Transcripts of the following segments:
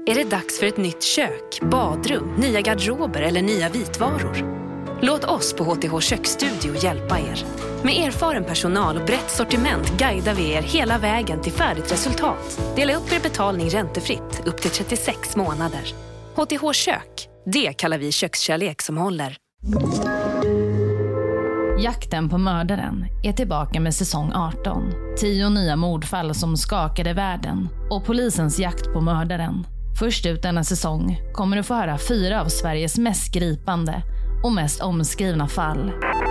Är det dags för ett nytt kök, badrum, nya garderober eller nya vitvaror? Låt oss på HTH Köksstudio hjälpa er. Med erfaren personal och brett sortiment guidar vi er hela vägen till färdigt resultat. Dela upp er betalning räntefritt upp till 36 månader. HTH Kök, det kallar vi kökskärlek som håller. Jakten på mördaren är tillbaka med säsong 18. 10 nya mordfall som skakade världen och polisens jakt på mördaren. Först ut denna säsong kommer du få höra 4 av Sveriges mest gripande och mest omskrivna fall.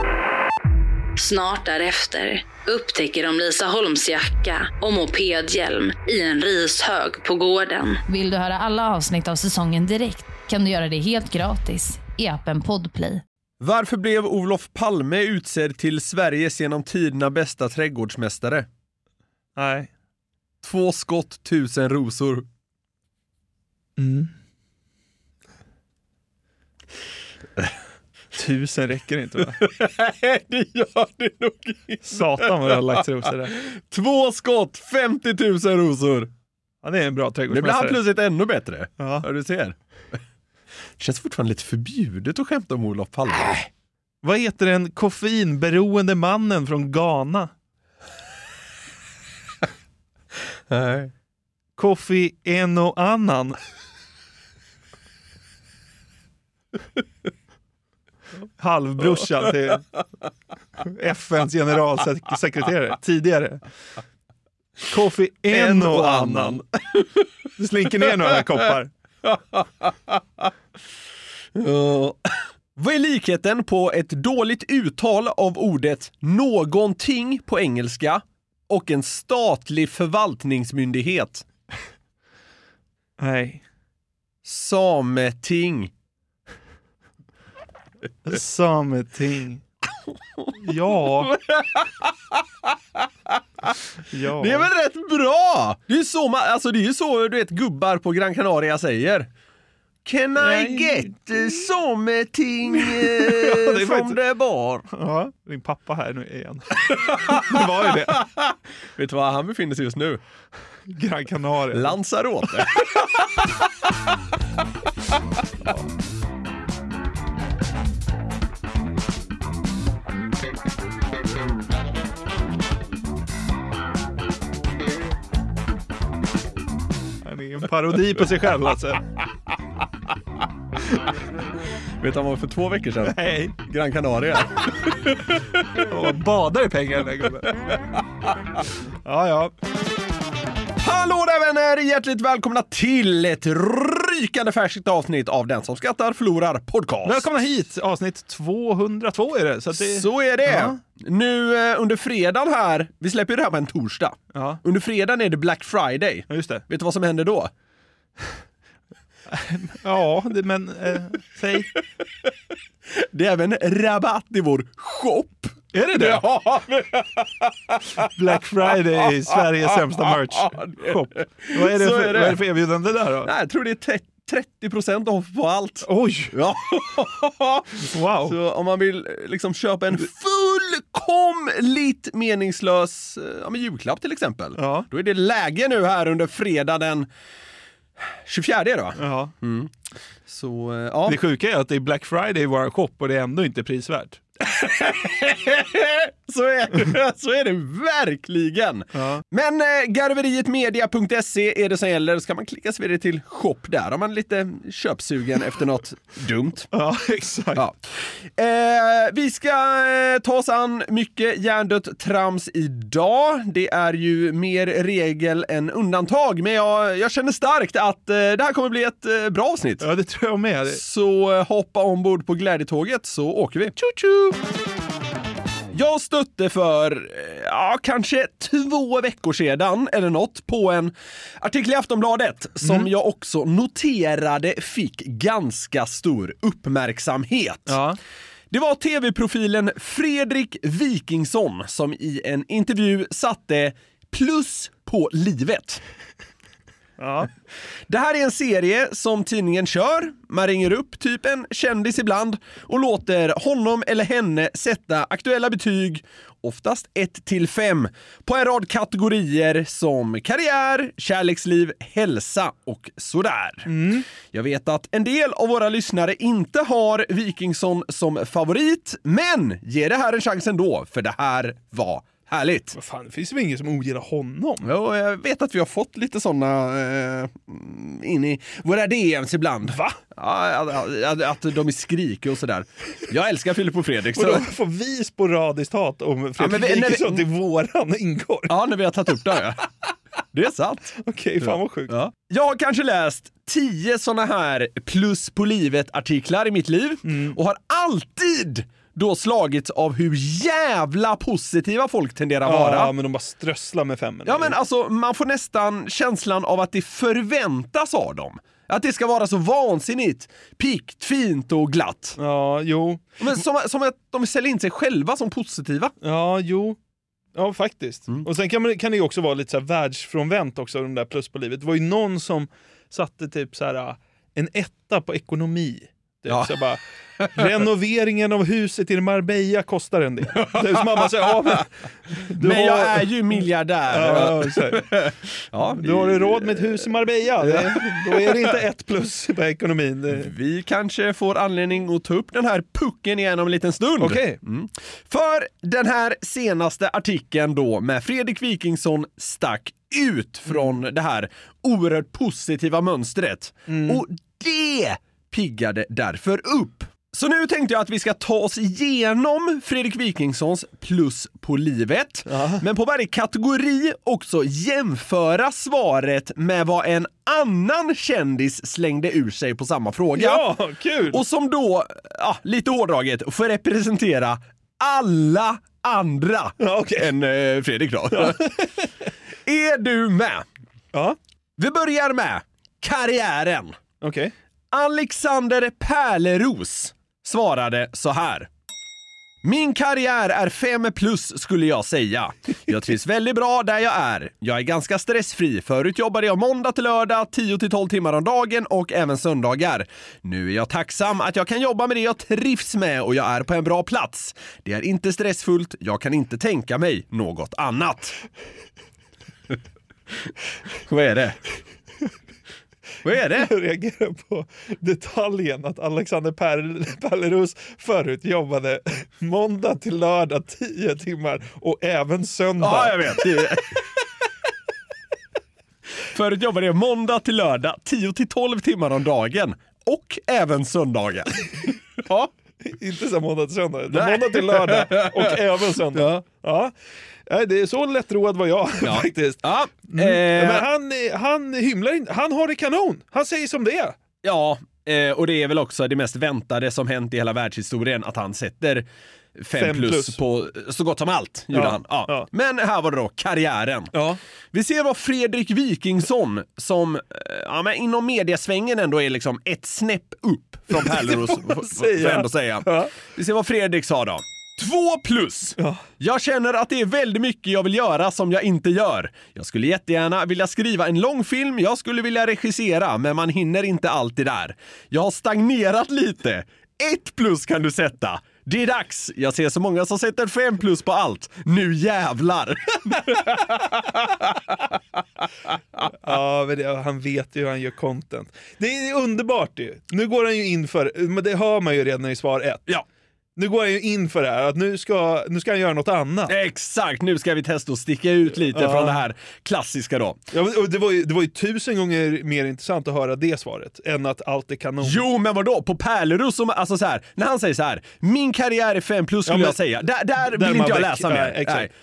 Snart därefter upptäcker de Lisa Holms jacka och mopedhjälm i en rishög på gården. Vill du höra alla avsnitt av säsongen direkt kan du göra det helt gratis i appen Podplay. Varför blev Olof Palme utsedd till Sveriges genom tiderna bästa trädgårdsmästare? Nej. 2 skott, 1000 rosor. Mm. 1000 räcker inte, va? Nej, det gör det nog inte. Satan vad jag har lagt rosor där. 2 skott, 50 000 rosor. Ja, det är en bra Det trädgårdsmästare. blir han plötsligt ännu bättre. Ja. Ja, du ser. Det känns fortfarande lite förbjudet att skämta om Olof Palme. Vad heter den koffeinberoende mannen från Ghana? Nej. Kofi Eno Annan. Halvbrorsan till FNs generalsekreterare tidigare. Kofi Eno Annan. Du slinker ner några koppar. Vad är likheten på ett dåligt uttal av ordet någonting på engelska och en statlig förvaltningsmyndighet? Nej. Sameting. Sameting. Ja. Ja. Det är väl rätt bra. Det är så det är ju så du vet gubbar på Gran Canaria säger. Can I get sameting from the bar? Ja, din pappa här nu igen. Det var ju det. Vet du var han befinner sig just nu? Gran Canaria. Lanzarote. Han är en parodi på sig själv alltså. Vet du vad var för 2 veckor sedan? Nej. Gran Canaria. Och badar i pengar den där gubben. Ja. Hallå där vänner! Hjärtligt välkomna till ett rykande färskt avsnitt av Den som skrattar förlorar podcast. Välkomna hit, avsnitt 202 är det. Så är det. Ja. Nu under fredagen här, vi släpper ju det här på en torsdag. Ja. Under fredagen är det Black Friday. Ja, just det. Vet du vad som händer då? Ja, men säg. Det är även rabatt i vår shop. Är det det? Ja. Black Friday är Sveriges sämsta merch shop. Vad är det för erbjudande där då? Nej, jag tror det är 30% off på allt. Oj! Ja. Wow. Så om man vill liksom köpa en fullkomligt meningslös julklapp till exempel. Ja. Då är det läge nu här under fredag den 24 då. Ja. Mm. Så, ja. Det sjuka är att det är Black Friday i vår shop och det är ändå inte prisvärt. så är det verkligen. Ja. Men garverietmedia.se är det som gäller. Ska man klicka sig vidare till shop där om man är lite köpsugen efter något dumt. Ja, exakt. Ja. Vi ska ta oss an mycket hjärndött trams idag. Det är ju mer regel än undantag. Men jag känner starkt att det här kommer bli ett bra avsnitt. Ja, det tror jag med. Så hoppa ombord på glädjetåget så åker vi. Tju-tju! Jag stötte för kanske 2 veckor sedan eller något på en artikel i Aftonbladet som jag också noterade fick ganska stor uppmärksamhet. Ja. Det var tv-profilen Fredrik Wikingsson som i en intervju satte plus på livet. Ja. Det här är en serie som tidningen kör. Man ringer upp typ en kändis ibland och låter honom eller henne sätta aktuella betyg, oftast 1-5, på en rad kategorier som karriär, kärleksliv, hälsa och sådär. Jag vet att en del av våra lyssnare inte har Wikingsson som favorit, men ge det här en chans ändå, för det här var härligt. Vad fan, det finns väl ingen som ogillar honom? Ja, jag vet att vi har fått lite sådana in i våra DMs ibland. Va? Ja, att de är skrikiga och sådär. Jag älskar Filip och Fredrik. Och då får vi sporadiskt hat om Fredrik Wikingsson till våran ingår. Ja, när vi har tagit upp det. Ja. Det är sant. Okej, fan vad sjukt. Ja. Jag har kanske läst 10 såna här plus på livet-artiklar i mitt liv och har alltid då slagits av hur jävla positiva folk tenderar att vara. Ja, men de bara strösslar med 5. Ja, men alltså man får nästan känslan av att det förväntas av dem. Att det ska vara så vansinnigt pikt, fint och glatt. Ja, jo. Men som att de säljer in sig själva som positiva. Ja, jo. Ja, faktiskt. Och sen kan det ju också vara lite så här världsfrånvänt också, de där plus på livet. Det var ju någon som satte typ så här en 1 på ekonomi. Ja. Så bara, renoveringen av huset i Marbella kostar en del. Det är som mamma säger, men jag är ju miljardär. Ja, du har råd med ett hus i Marbella. Då är det inte 1 plus på ekonomin. Vi kanske får anledning att ta upp den här pucken igen om en liten stund. Okej. För den här senaste artikeln då med Fredrik Wikingsson stack ut från det här oerhört positiva mönstret. Och det piggade därför upp. Så nu tänkte jag att vi ska ta oss igenom Fredrik Wikingssons plus på livet. Men på varje kategori också jämföra svaret med vad en annan kändis slängde ur sig på samma fråga. Ja, kul! Och som då, lite hårdraget, får representera alla andra än Fredrik då. Ja. Är du med? Ja. Vi börjar med karriären. Okej. Alexander Pärleros svarade så här: min karriär är 5+ skulle jag säga. Jag trivs väldigt bra där jag är. Jag är ganska stressfri. Förut jobbade jag måndag till lördag 10-12 timmar om dagen och även söndagar. Nu är jag tacksam att jag kan jobba med det jag trivs med och jag är på en bra plats. Det är inte stressfullt. Jag kan inte tänka mig något annat. Vad är det? Vad är det? Jag reagerar på detaljen att Alexander Pärleros förut jobbade måndag till lördag 10 timmar och även söndag. Ja, jag vet. Förut jobbade jag måndag till lördag 10-12 timmar om dagen och även söndagar. Ja. Inte så måndag till söndag. Måndag till lördag och även söndag. Ja. Det är så lättroad var jag faktiskt. Ja. Men han hymlar inte. Han har det kanon. Han säger som det är. Ja, och det är väl också det mest väntade som hänt i hela världshistorien, att han sätter 5+ på så gott som allt, gjorde han. Ja. Men här var det då karriären. Ja. Vi ser vad Fredrik Wikingsson, som inom mediasvängen ändå är liksom ett snäpp upp från Pärleros, får jag ändå säga. Ja. Vi ser vad Fredrik sa då. 2+. Ja. Jag känner att det är väldigt mycket jag vill göra som jag inte gör. Jag skulle jättegärna vilja skriva en långfilm, jag skulle vilja regissera, men man hinner inte alltid där. Jag har stagnerat lite. 1+ kan du sätta. Det är dags. Jag ser så många som sätter 5+ på allt. Nu jävlar. Ja, men han vet ju hur han gör content. Det är underbart ju. Nu går han ju in för, men det hör man ju redan i svar 1. Ja. Nu går jag ju in för det här, att nu ska han göra något annat. Exakt, nu ska vi testa att sticka ut lite från det här klassiska då. Ja, och det var ju 1000 gånger mer intressant att höra det svaret än att allt är kanon. Jo, men vadå? På Pärleros, alltså så här, när han säger så här, min karriär är 5+ skulle jag säga. Där vill inte jag läsa mer. Exakt.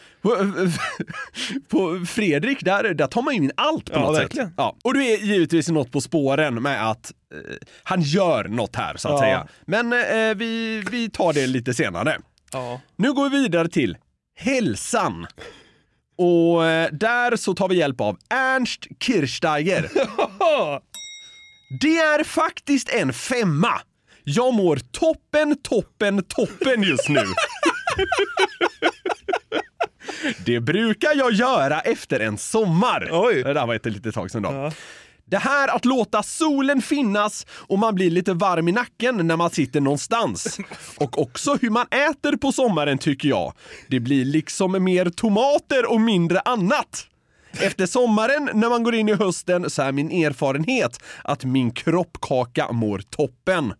På Fredrik, där tar man ju in allt på något verkligen. Sätt. Ja. Och du är givetvis något på spåren med att han gör något här, så att säga. Men vi tar det lite senare. Ja. Nu går vi vidare till hälsan. Och där så tar vi hjälp av Ernst Kirchsteiger. Det är faktiskt en 5. Jag mår toppen just nu. Det brukar jag göra efter en sommar. Oj. Det där var ett litet tag sedan då. Ja. Det här att låta solen finnas och man blir lite varm i nacken när man sitter någonstans. Och också hur man äter på sommaren tycker jag. Det blir liksom mer tomater och mindre annat. Efter sommaren när man går in i hösten så är min erfarenhet att min kroppkaka mår toppen.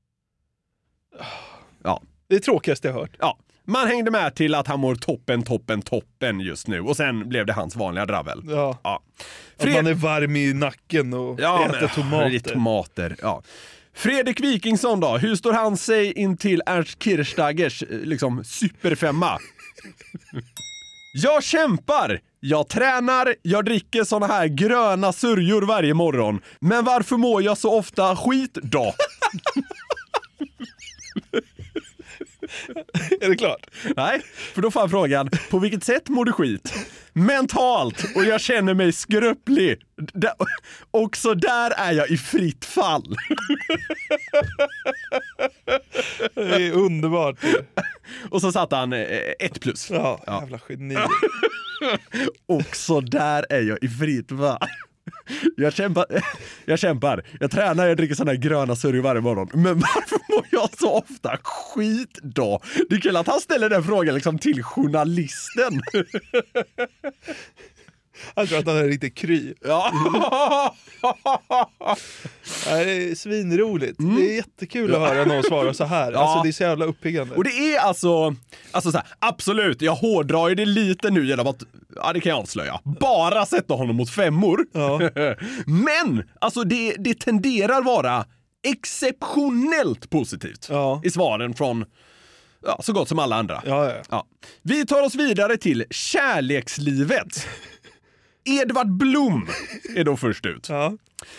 Ja. Det är tråkigaste jag hört. Ja. Man hängde med till att han mår toppen just nu. Och sen blev det hans vanliga dravel. Ja. Ja. Att man är varm i nacken och äter tomater. Det är tomater, ja. Fredrik Wikingsson då, hur står han sig in till Ernst Kirchstaggers liksom superfemma? Jag kämpar, jag tränar, jag dricker såna här gröna surjor varje morgon. Men varför mår jag så ofta skit då? Är det klart? Nej, för då får jag frågan, på vilket sätt mår du skit? Mentalt, och jag känner mig skröplig. Också där är jag i fritt fall. Det är underbart. Och så satt han 1+. Ja, jävla geni. Också där är jag i fritt fall. Jag kämpar. Jag tränar, jag dricker såna här gröna surr varje morgon. Men varför mår jag så ofta skit då? Det är kul att han ställer den frågan liksom till journalisten. Han tror att han är riktigt kry. Ja. Det är svinroligt. Det är jättekul att höra någon svara så här. Ja. Alltså det är så jävla uppiggande. Och det är alltså så här, absolut, jag hårdrar ju det lite nu genom att, ja det kan jag avslöja, bara sätta honom mot 5:or. Ja. Men, alltså det tenderar vara exceptionellt positivt i svaren från så gott som alla andra. Ja. Vi tar oss vidare till kärlekslivet. Edvard Blom är då först ut. Ja.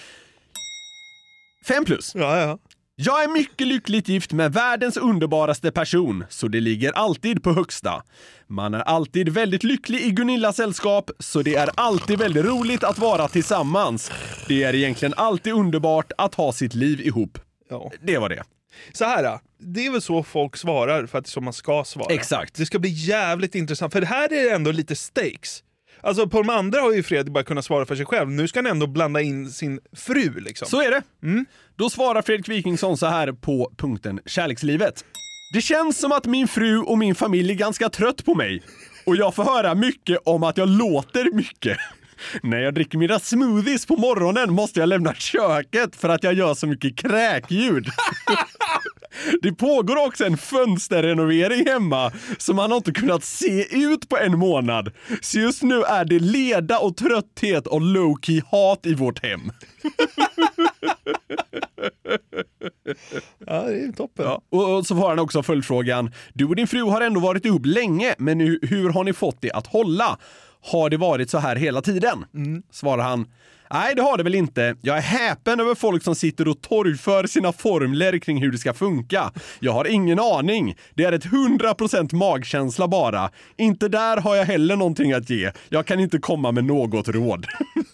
5+. Ja. Jag är mycket lyckligt gift med världens underbaraste person, så det ligger alltid på högsta. Man är alltid väldigt lycklig i Gunillas sällskap, så det är alltid väldigt roligt att vara tillsammans. Det är egentligen alltid underbart att ha sitt liv ihop. Ja. Det var det. Så här, det är väl så folk svarar för att det är så man ska svara. Exakt. Det ska bli jävligt intressant, för det här är ändå lite stakes. Alltså på de andra har ju Fredrik bara kunnat svara för sig själv. Nu ska han ändå blanda in sin fru liksom. Så är det. Då svarar Fredrik Wikingsson så här på punkten kärlekslivet. Det känns som att min fru och min familj är ganska trött på mig. Och jag får höra mycket om att jag låter mycket. När jag dricker mina smoothies på morgonen måste jag lämna köket för att jag gör så mycket kräkljud. Det pågår också en fönsterrenovering hemma som man har inte kunnat se ut på en månad. Så just nu är det leda och trötthet och low-key hat i vårt hem. Ja, det är toppen. Ja. Och så får han också följdfrågan. Du och din fru har ändå varit ihop länge, men hur har ni fått det att hålla? Har det varit så här hela tiden? Svarar han. Nej, det har det väl inte. Jag är häpen över folk som sitter och torgför sina formler kring hur det ska funka. Jag har ingen aning. Det är ett 100% magkänsla bara. Inte där har jag heller någonting att ge. Jag kan inte komma med något råd.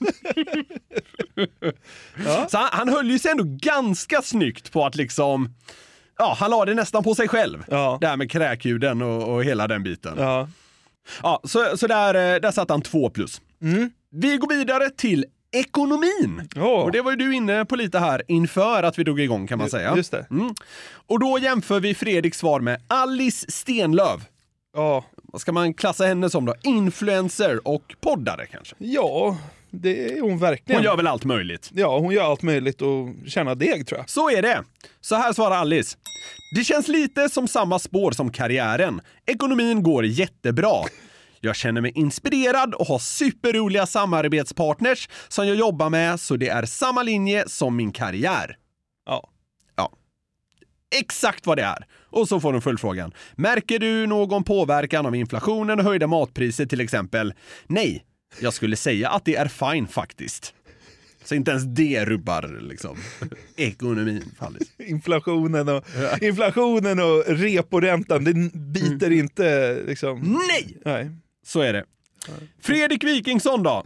Ja. Så han höll ju sig ändå ganska snyggt på att liksom... Ja, han la det nästan på sig själv. Ja. Det här med kräkljuden och hela den biten. Ja. Ja, så där satt han 2+. Vi går vidare till ekonomin. Och det var ju du inne på lite här inför att vi drog igång kan man säga. Just det. Och då jämför vi Fredriks svar med Alice Stenlöf. Ja. Vad ska man klassa henne som då? Influencer och poddare kanske? Ja, det är hon verkligen. Hon gör väl allt möjligt? Ja, hon gör allt möjligt och tjänar deg tror jag. Så är det. Så här svarar Alice. Det känns lite som samma spår som karriären. Ekonomin går jättebra. Jag känner mig inspirerad och har superroliga samarbetspartners som jag jobbar med, så det är samma linje som min karriär. Ja. Exakt vad det är. Och så får de följdfrågan. Märker du någon påverkan av inflationen och höjda matpriser till exempel? Nej, jag skulle säga att det är fine faktiskt. Så inte ens det rubbar liksom ekonomin. Inflationen och reporäntan, det biter inte liksom. Nej. Så är det. Fredrik Wikingsson då?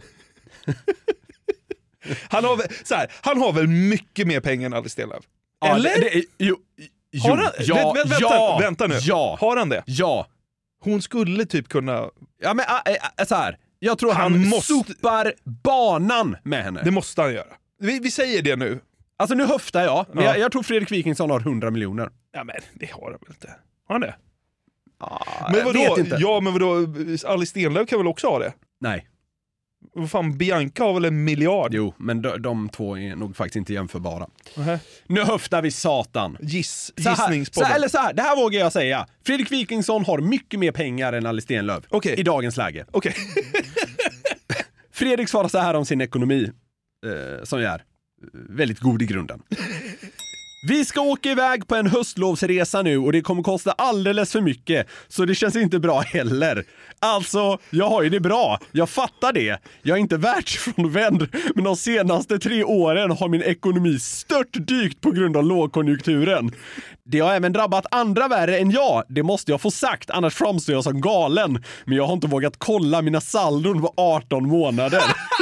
Han har väl mycket mer pengar än Alice Stenlöf? Ja, eller? Vänta nu. Ja. Har han det? Ja. Hon skulle typ kunna... Ja, men så här. Jag tror han sopar banan med henne. Det måste han göra. Vi säger det nu. Alltså nu höftar jag, men jag tror Fredrik Wikingsson har 100 miljoner. Ja, men det har han väl inte. Har han det? Men vadå? Jag vet inte. Ja, men vadå? Alice Stenlöf kan väl också ha det? Nej. Vad fan, Bianca har väl 1 miljard? Jo, men de två är nog faktiskt inte jämförbara. Uh-huh. Nu höftar vi satan. Gissningspodden. Eller så här, det här vågar jag säga. Fredrik Wikingsson har mycket mer pengar än Alice Stenlöf i dagens läge. Okej. Fredrik svarar så här om sin ekonomi, som är väldigt god i grunden. Vi ska åka iväg på en höstlovsresa nu och det kommer kosta alldeles för mycket, så det känns inte bra heller. Alltså, jag har ju det bra. Jag fattar det. Jag är inte världsfrånvänd, men de senaste 3 åren har min ekonomi störtdykt på grund av lågkonjunkturen. Det har även drabbat andra värre än jag. Det måste jag få sagt, annars framstår jag som galen. Men jag har inte vågat kolla mina saldon på 18 månader.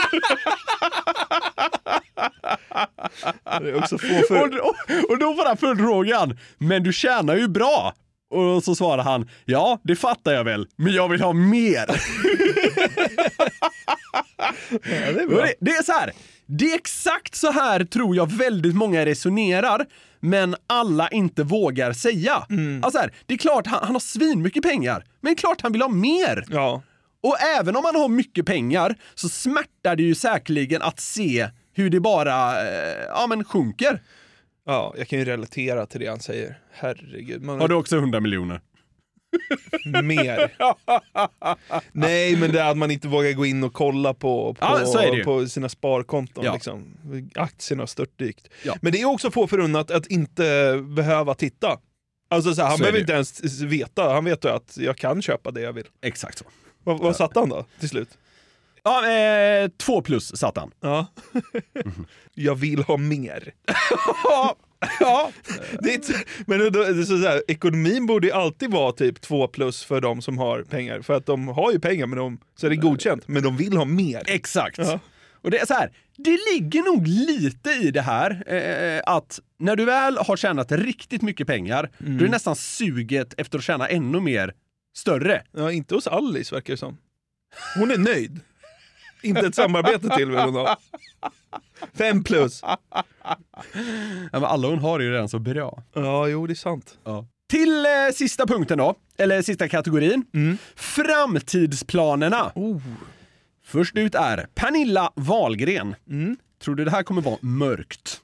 Det är också och då var det följdfrågan. Men du tjänar ju bra. Och så svarar han, ja, det fattar jag väl, men jag vill ha mer. Ja, det är bra. Det är så här. Det är exakt så här tror jag väldigt många resonerar, men alla inte vågar säga. Alltså här, det är klart han har svin mycket pengar, men det är klart han vill ha mer. Ja. Och även om man har mycket pengar så smärtar det ju säkerligen att se hur det bara sjunker. Ja, jag kan ju relatera till det han säger. Herregud. Har du också 100 miljoner? Mer. Nej, men det är att man inte vågar gå in och kolla på sina sparkonton. Ja. Liksom. Aktierna har störtdykt. Ja. Men det är också få förunnat att inte behöva titta. Alltså, han behöver inte ens veta. Han vet ju att jag kan köpa det jag vill. Exakt så. Vad satt han då till slut? Ja, 2+ satt han. Ja. Jag vill ha mer. Ja. Men det är så här, ekonomin borde ju alltid vara typ 2+ för de som har pengar. För att de har ju pengar, men så är det godkänt. Men de vill ha mer. Exakt. Ja. Och det är så här, det ligger nog lite i det här att när du väl har tjänat riktigt mycket pengar, då är nästan suget efter att tjäna ännu mer större. Ja, inte hos Alice verkar det som. Hon är nöjd. Inte ett samarbete till vill hon ha. 5+. Ja, men alla hon har är ju redan så bra. Ja, jo, det är sant. Ja. Till sista punkten då, eller sista kategorin. Framtidsplanerna. Först ut är Pernilla Wahlgren. Tror du det här kommer vara mörkt?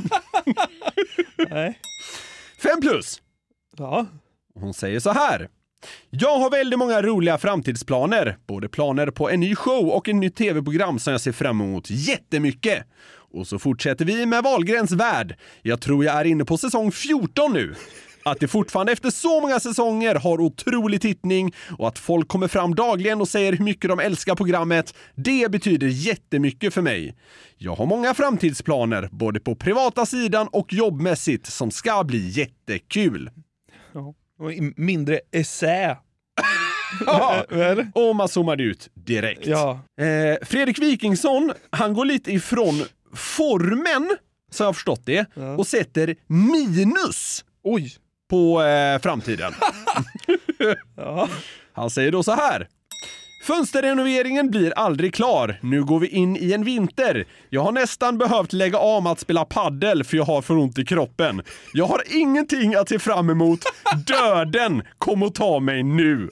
Nej. 5+. Ja. Hon säger så här. Jag har väldigt många roliga framtidsplaner. Både planer på en ny show och en ny tv-program som jag ser fram emot jättemycket. Och så fortsätter vi med Wahlgrens värld. Jag tror jag är inne på säsong 14 nu. Att det fortfarande efter så många säsonger har otrolig tittning och att folk kommer fram dagligen och säger hur mycket de älskar programmet, det betyder jättemycket för mig. Jag har många framtidsplaner, både på privata sidan och jobbmässigt, som ska bli jättekul. Ja. Och mindre essä. Ja, och man zoomade ut direkt. Ja. Fredrik Wikingsson, han går lite ifrån formen, så jag har förstått det, och sätter minus på framtiden. Ja. Han säger då så här. Fönsterrenoveringen blir aldrig klar. Nu går vi in i en vinter. Jag har nästan behövt lägga av med att spela paddel för jag har för ont i kroppen. Jag har ingenting att se fram emot. Döden kommer att ta mig nu.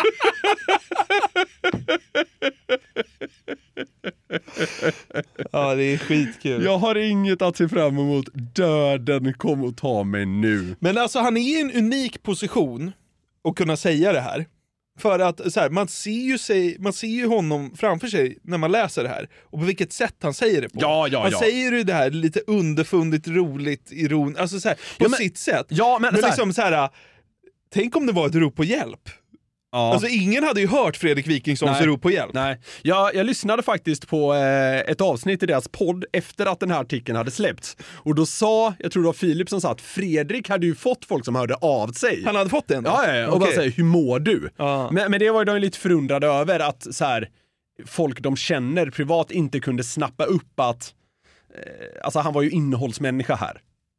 Ja, det är skitkul. Jag har inget att se fram emot. Döden kommer att ta mig nu. Men alltså han är i en unik position att kunna säga det här. För att så här, man ser ju honom framför sig när man läser det här. Och på vilket sätt han säger det på. Han säger ju det här lite underfundigt, roligt, ironiskt. Alltså så här, på sitt sätt. Ja, men så här, liksom så här, tänk om det var ett rop på hjälp. Ja. Alltså ingen hade ju hört Fredrik Wikingssons rop på hjälp. Nej. Jag lyssnade faktiskt på ett avsnitt i deras podd efter att den här artikeln hade släppts. Och då sa, jag tror det var Filip som sa att Fredrik hade ju fått folk som hörde av sig. Han hade fått den? Ja, och bara säga, hur mår du? Men det var ju de lite förundrade över att så här, folk de känner privat inte kunde snappa upp att alltså han var ju innehållsmänniska här.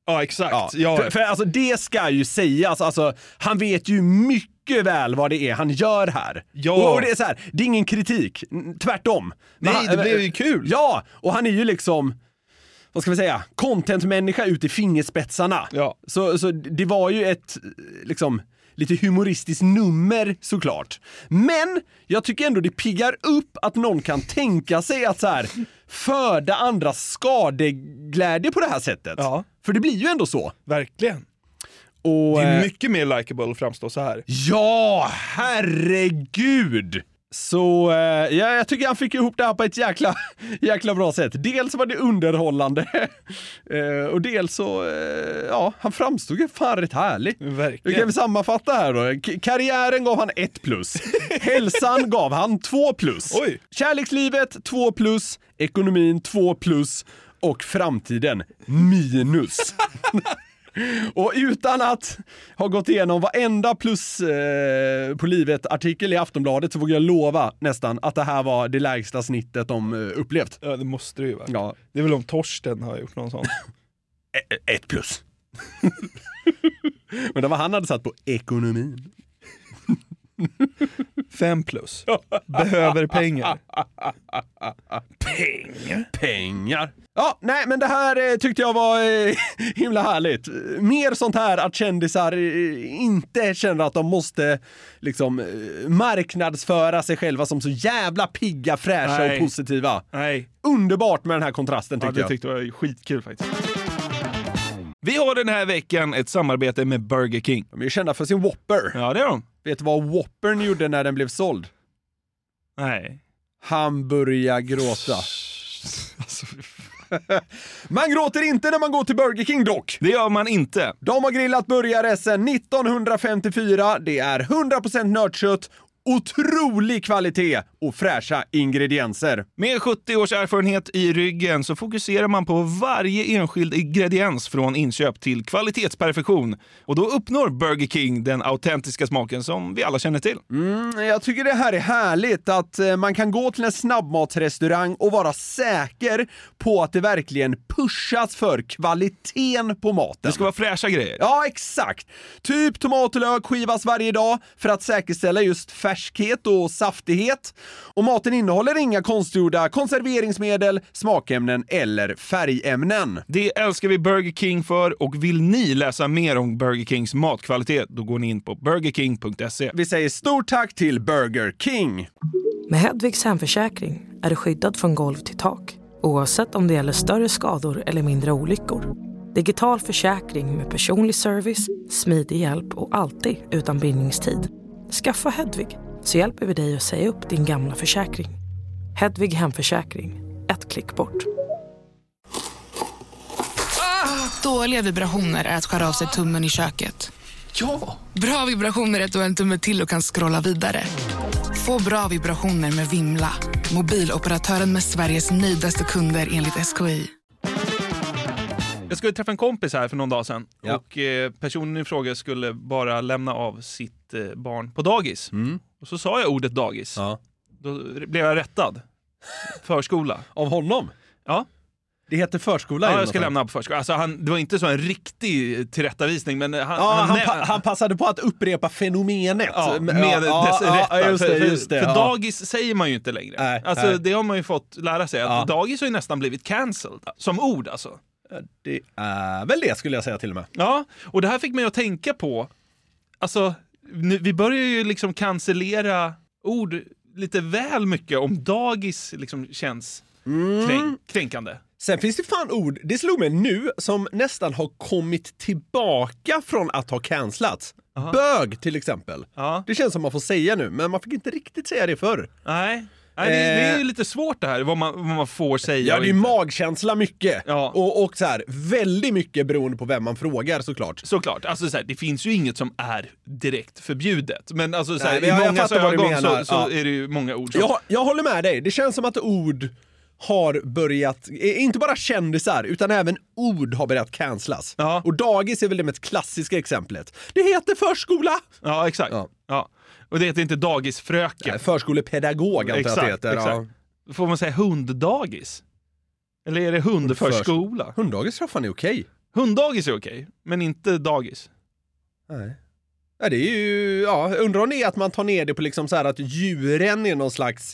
Ja, exakt. Ja. Ja. För alltså, det ska ju sägas. Alltså, han vet ju mycket väl vad det är han gör här. Ja. Och det är så här, det är ingen kritik. Tvärtom. Nej, det blev ju kul. Ja, och han är ju liksom, vad ska vi säga, contentmänniska ut i fingerspetsarna. Ja. Så det var ju ett liksom lite humoristiskt nummer såklart. Men jag tycker ändå det piggar upp att någon kan tänka sig att så här föda andras skadeglädje på det här sättet. Ja. För det blir ju ändå så. Verkligen. Och, Det är mycket mer likeable att framstå så här. ja, herregud! Så jag tycker han fick ihop det här på ett jäkla bra sätt. Dels var det underhållande och dels så, han framstod ju fan rätt härlig. Verkligen. Nu kan vi sammanfatta här då. Karriären gav han 1+. Hälsan gav han 2+. Oj. Kärlekslivet 2+. Ekonomin 2+. Och framtiden -. Och utan att ha gått igenom varenda plus på livet-artikel i Aftonbladet så vågar jag lova nästan att det här var det lägsta snittet de upplevt. Ja, det måste det ju vara. Ja. Det är väl om Torsten har gjort någon sån. 1+. Men det var han hade satt på ekonomin. 5+. Behöver pengar. Pengar. Ja, nej, men det här tyckte jag var himla härligt. Mer sånt här att kändisar inte känner att de måste liksom marknadsföra sig själva som så jävla pigga, fräscha Nej. och positiva. Nej. Underbart med den här kontrasten Ja, tyckte det jag. tyckte jag var skitkul faktiskt. Vi har den här veckan ett samarbete med Burger King. De är ju kända för sin Whopper. Ja, det är de. Vet du vad Whoppern gjorde när den blev såld? Nej. Hamburgargråta. Alltså, Man gråter inte när man går till Burger King dock. det gör man inte. De har grillat burgare sedan 1954. Det är 100% nötkött, otrolig kvalitet och fräscha ingredienser. Med 70 års erfarenhet i ryggen så fokuserar man på varje enskild ingrediens från inköp till kvalitetsperfektion. Och då uppnår Burger King den autentiska smaken som vi alla känner till. Jag tycker det här är härligt att man kan gå till en snabbmatsrestaurang och vara säker på att det verkligen pushas för kvaliteten på maten. Det ska vara fräscha grejer. Ja, exakt. Typ tomat och lök skivas varje dag för att säkerställa just färskhet och saftighet. Och maten innehåller inga konstgjorda konserveringsmedel, smakämnen eller färgämnen. Det älskar vi Burger King för, och vill ni läsa mer om Burger Kings matkvalitet, då går ni in på burgerking.se. Vi säger stort tack till Burger King. Med Hedvigs hemförsäkring är du skyddad från golv till tak, oavsett om det gäller större skador eller mindre olyckor. Digital försäkring med personlig service, smidig hjälp och alltid utan bindningstid. Skaffa Hedvig så hjälper vi dig att säga upp din gamla försäkring. Hedvig hemförsäkring. Ett klick bort. Dåliga vibrationer är att skära av sig tummen i köket. Ja! Bra vibrationer är att du har en tumme till och kan scrolla vidare. Få bra vibrationer med Vimla. Mobiloperatören med Sveriges nöjdaste kunder enligt SKI. Jag skulle träffa en kompis här för någon dag sedan. Ja. Och personen i fråga skulle bara lämna av sitt barn på dagis. Och så sa jag ordet dagis. Ja. Då blev jag rättad. Förskola. Av honom? Ja. Det heter förskola. Ja, jag ska lämna på förskola. Alltså det var inte så en riktig tillrättavisning, men han passade på att upprepa fenomenet. Ja, med dess rätta. Just det. För dagis säger man ju inte längre. Nej, alltså nej. det har man ju fått lära sig. Att dagis har ju nästan blivit cancelled. Som ord alltså. Det är väl det skulle jag säga till och med. Ja, och det här fick mig att tänka på, alltså vi börjar ju liksom cancellera ord lite väl mycket om dagis liksom känns kränkande. Sen finns det fan ord, det slog mig nu, som nästan har kommit tillbaka från att ha cancelats. Aha. Bög till exempel. Ja. Det känns som man får säga nu, men man fick inte riktigt säga det förr. Nej, det är ju lite svårt det här, vad man får säga. Ja, det är inte. magkänsla mycket. Ja. Och så här, väldigt mycket beroende på vem man frågar såklart. Såklart, alltså så här, det finns ju inget som är direkt förbjudet. Men alltså så här, Nej, i jag många fattar vad du ögon menar. så är det ju många ord som... Jag håller med dig, det känns som att ord har börjat, inte bara kändisar utan även ord har börjat cancelas. Ja. Och dagis är väl det mest klassiska exemplet. Det heter förskola. Ja, exakt. Ja. Och det heter inte dagisfröken. Nej, förskolepedagog antar jag att det heter. Exakt. Får man säga hunddagis? Eller är det hundförskola? Hunddagis tror jag fan är okej. Hunddagis är okej, men inte dagis. Nej. Ja, det är ju, undrar om det är att man tar ner det på liksom så här att djuren är någon slags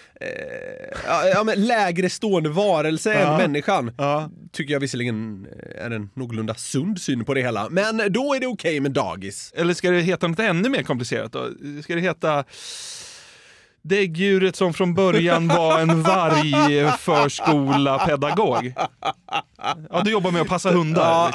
men lägre stående varelse än människan. Tycker jag visserligen är en någorlunda sund syn på det hela. Men då är det okej med dagis. Eller ska det heta något ännu mer komplicerat då? Ska det heta däggdjuret som från början var en vargförskola-pedagog? Ja, du jobbar med att passa hundar.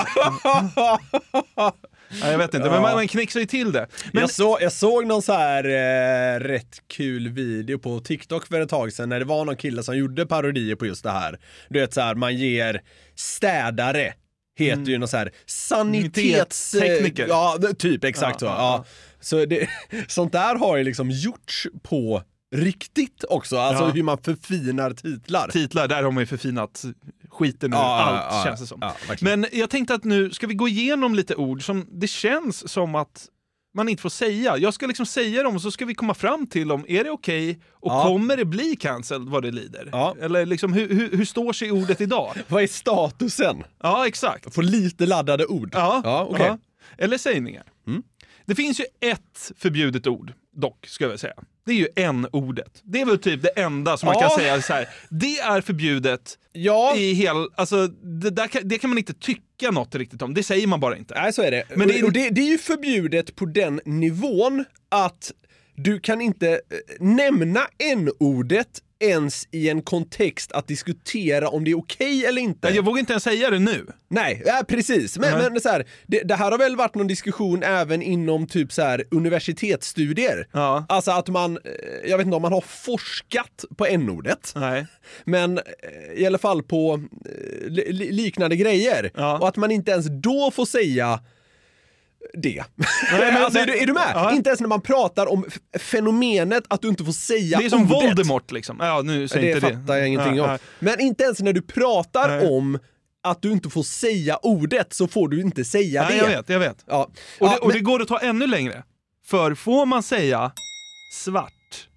Ja, jag vet inte, men man knixar ju till det. Men jag såg någon så här rätt kul video på TikTok för ett tag sedan när det var någon kille som gjorde parodier på just det här. Du vet så här, man ger städare, heter ju någon så här sanitetstekniker. Ja, typ exakt så. Ja. Så sånt där har ju liksom gjorts på riktigt också, alltså hur man förfinar titlar. Där har man ju förfinat skiten ur allt känns det som. Men jag tänkte att nu ska vi gå igenom lite ord som det känns som att man inte får säga. Jag ska liksom säga dem och så ska vi komma fram till om är det okej och kommer det bli cancelled vad det lider. Eller liksom hur står sig ordet idag? Vad är statusen? Ja, exakt. På lite laddade ord. Okay. Eller sägningar. Det finns ju ett förbjudet ord dock, ska jag säga. Det är ju n-ordet. Det är väl typ det enda som man kan säga så här. Det är förbjudet i alltså det kan man inte tycka något riktigt om. Det säger man bara inte. Nej, så är det. Men det är ju förbjudet på den nivån att du kan inte nämna n-ordet ens i en kontext att diskutera om det är okej eller inte. Jag vågar inte ens säga det nu. Nej, precis. Men så här, det här har väl varit någon diskussion även inom typ så här universitetsstudier. Alltså att man, jag vet inte om man har forskat på n-ordet. Nej. Men i alla fall på liknande grejer. Och att man inte ens då får säga det. Nej, men, alltså, är du med? Inte ens när man pratar om fenomenet att du inte får säga. Det är som ordet. Voldemort liksom. Ja, nu säger inte det. Fattar jag ingenting om. Men inte ens när du pratar om att du inte får säga ordet så får du inte säga det. Jag vet. Ja. Och det går att ta ännu längre. För får man säga svart?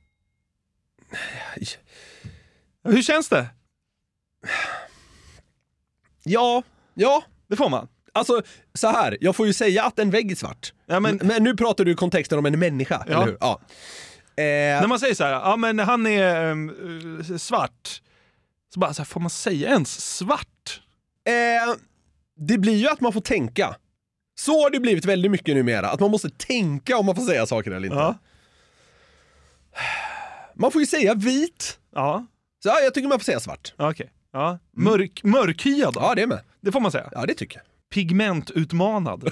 Hur känns det? Ja, det får man. Alltså, så här, jag får ju säga att en vägg är svart. Ja, men nu pratar du i kontexten om en människa, eller hur? Ja. När man säger så här, men han är svart. Så bara så här, får man säga ens svart? Det blir ju att man får tänka. Så har det blivit väldigt mycket numera. Att man måste tänka om man får säga saker eller inte. Man får ju säga vit. Ja. Så jag tycker man får säga svart. Okej. Ja. Mörkhyad då? Ja, det är med. Det får man säga. Ja, det tycker jag. Pigmentutmanad.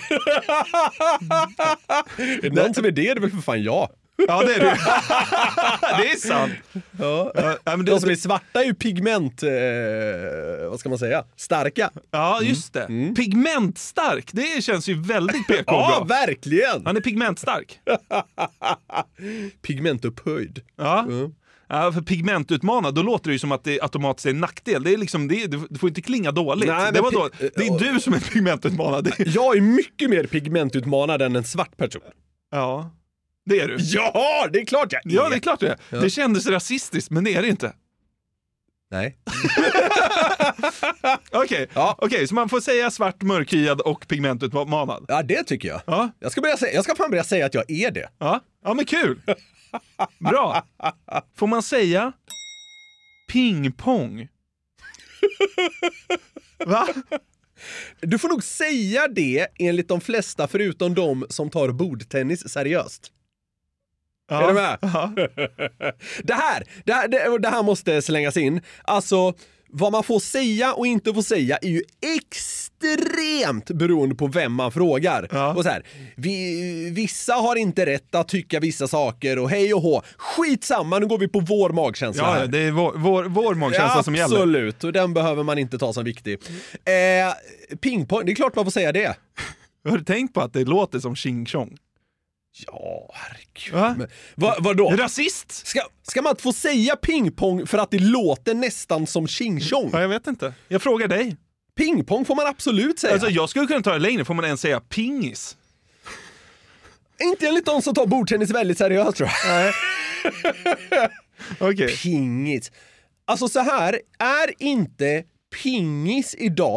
Är det någon som är det är väl för fan jag. Ja, det är det. Det är sant. Men de som är svarta är ju pigment, vad ska man säga? Starka. Ja, just det. Pigmentstark, det känns ju väldigt PK. Ja, verkligen. Han är pigmentstark. Pigmentupphöjd. Ja. Ja, för pigmentutmanad, då låter det ju som att det automatiskt är en nackdel. Det är liksom, det får inte klinga dåligt. Nej, det är du som är pigmentutmanad. Jag är mycket mer pigmentutmanad än en svart person. Ja, det är du. Ja, det är klart jag är. Ja, det är klart det är. Ja. Det kändes rasistiskt, men det är det inte. Nej. Okej, så man får säga svart, mörkhyad och pigmentutmanad. Ja, det tycker jag. Ja. Jag ska fan börja säga att jag är det. Ja, men kul. Bra. Får man säga pingpong? Va? Du får nog säga det enligt de flesta förutom de som tar bordtennis seriöst. Ja. Är du med? Ja. Det här måste slängas in. Alltså, vad man får säga och inte får säga är ju extremt beroende på vem man frågar. Ja. Och så här, vissa har inte rätt att tycka vissa saker och hej och hå. Skitsamma, nu går vi på vår magkänsla här. Ja, det är vår magkänsla som gäller. Absolut, och den behöver man inte ta som viktig. Pingpong, det är klart man får säga det. Har du tänkt på att det låter som Ching Chong? Ja, herregud. Vadå? Rasist? Ska man inte få säga pingpong för att det låter nästan som Ching Chong? Ja, jag vet inte. Jag frågar dig. Pingpong får man absolut säga. Alltså, jag skulle kunna ta det längre. Får man ens säga pingis? Inte enligt de som tar bordtennis väldigt seriöst, tror jag. Nej. Okay. Pingis. Alltså så här, är inte pingis idag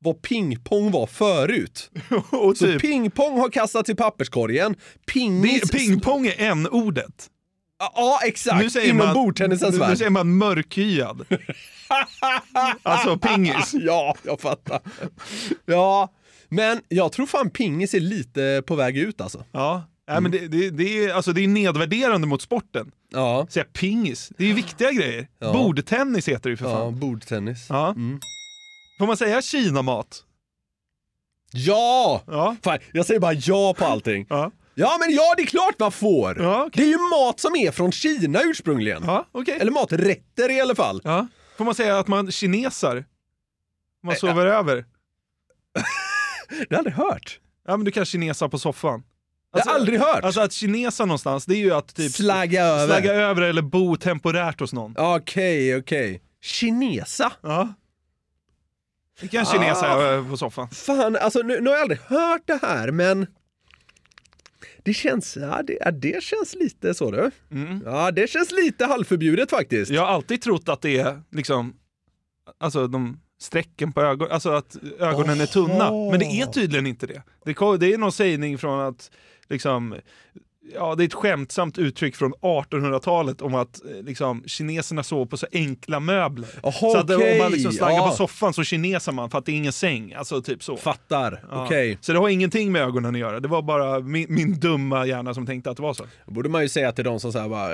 vad pingpong var förut. Och Så typ, pingpong har kastats i papperskorgen. pingpong är en ordet. Ja, exakt. Nu säger Inom man, bordtennisens värld. Nu säger man mörkhyad. Alltså pingis. Ja, jag fattar. Ja, men jag tror fan pingis är lite på väg ut alltså. Ja, men det är, alltså, det är nedvärderande mot sporten. Ja. Säga pingis, det är ju viktiga grejer. Ja. Bordtennis heter det ju för fan. Ja, bordtennis. Ja. Får man säga Kina-mat? Ja! Ja. Fan, jag säger bara ja på allting. Ja. Ja, men ja, det är klart man får. Ja, okay. Det är ju mat som är från Kina ursprungligen. Ja, okay. Eller maträtter i alla fall. Ja. Får man säga att man kinesar? Man sover över? Det har jag aldrig hört. Ja, men du kan kinesa på soffan. Jag har aldrig hört. Alltså att kinesa någonstans, det är ju att typ slagga över eller bo temporärt hos någon. Okej. Kinesa? Ja. Du kan kinesa på soffan. Fan, alltså nu har jag aldrig hört det här, men det känns, det känns lite så du. Ja, det känns lite halvförbjudet faktiskt. Jag har alltid trott att det är liksom, alltså de strecken på ögonen, alltså att ögonen är tunna. Men det är tydligen inte det. Det är någon sägning från att liksom, ja, det är ett skämtsamt uttryck från 1800-talet om att liksom kineserna sov på så enkla möbler. Så att om man liksom slaggar på soffan så kinesar man för att det är ingen säng, alltså typ så. Fattar, Ja. okej. Så det har ingenting med ögonen att göra. Det var bara min dumma hjärna som tänkte att det var så. Då borde man ju säga till de som säger bara,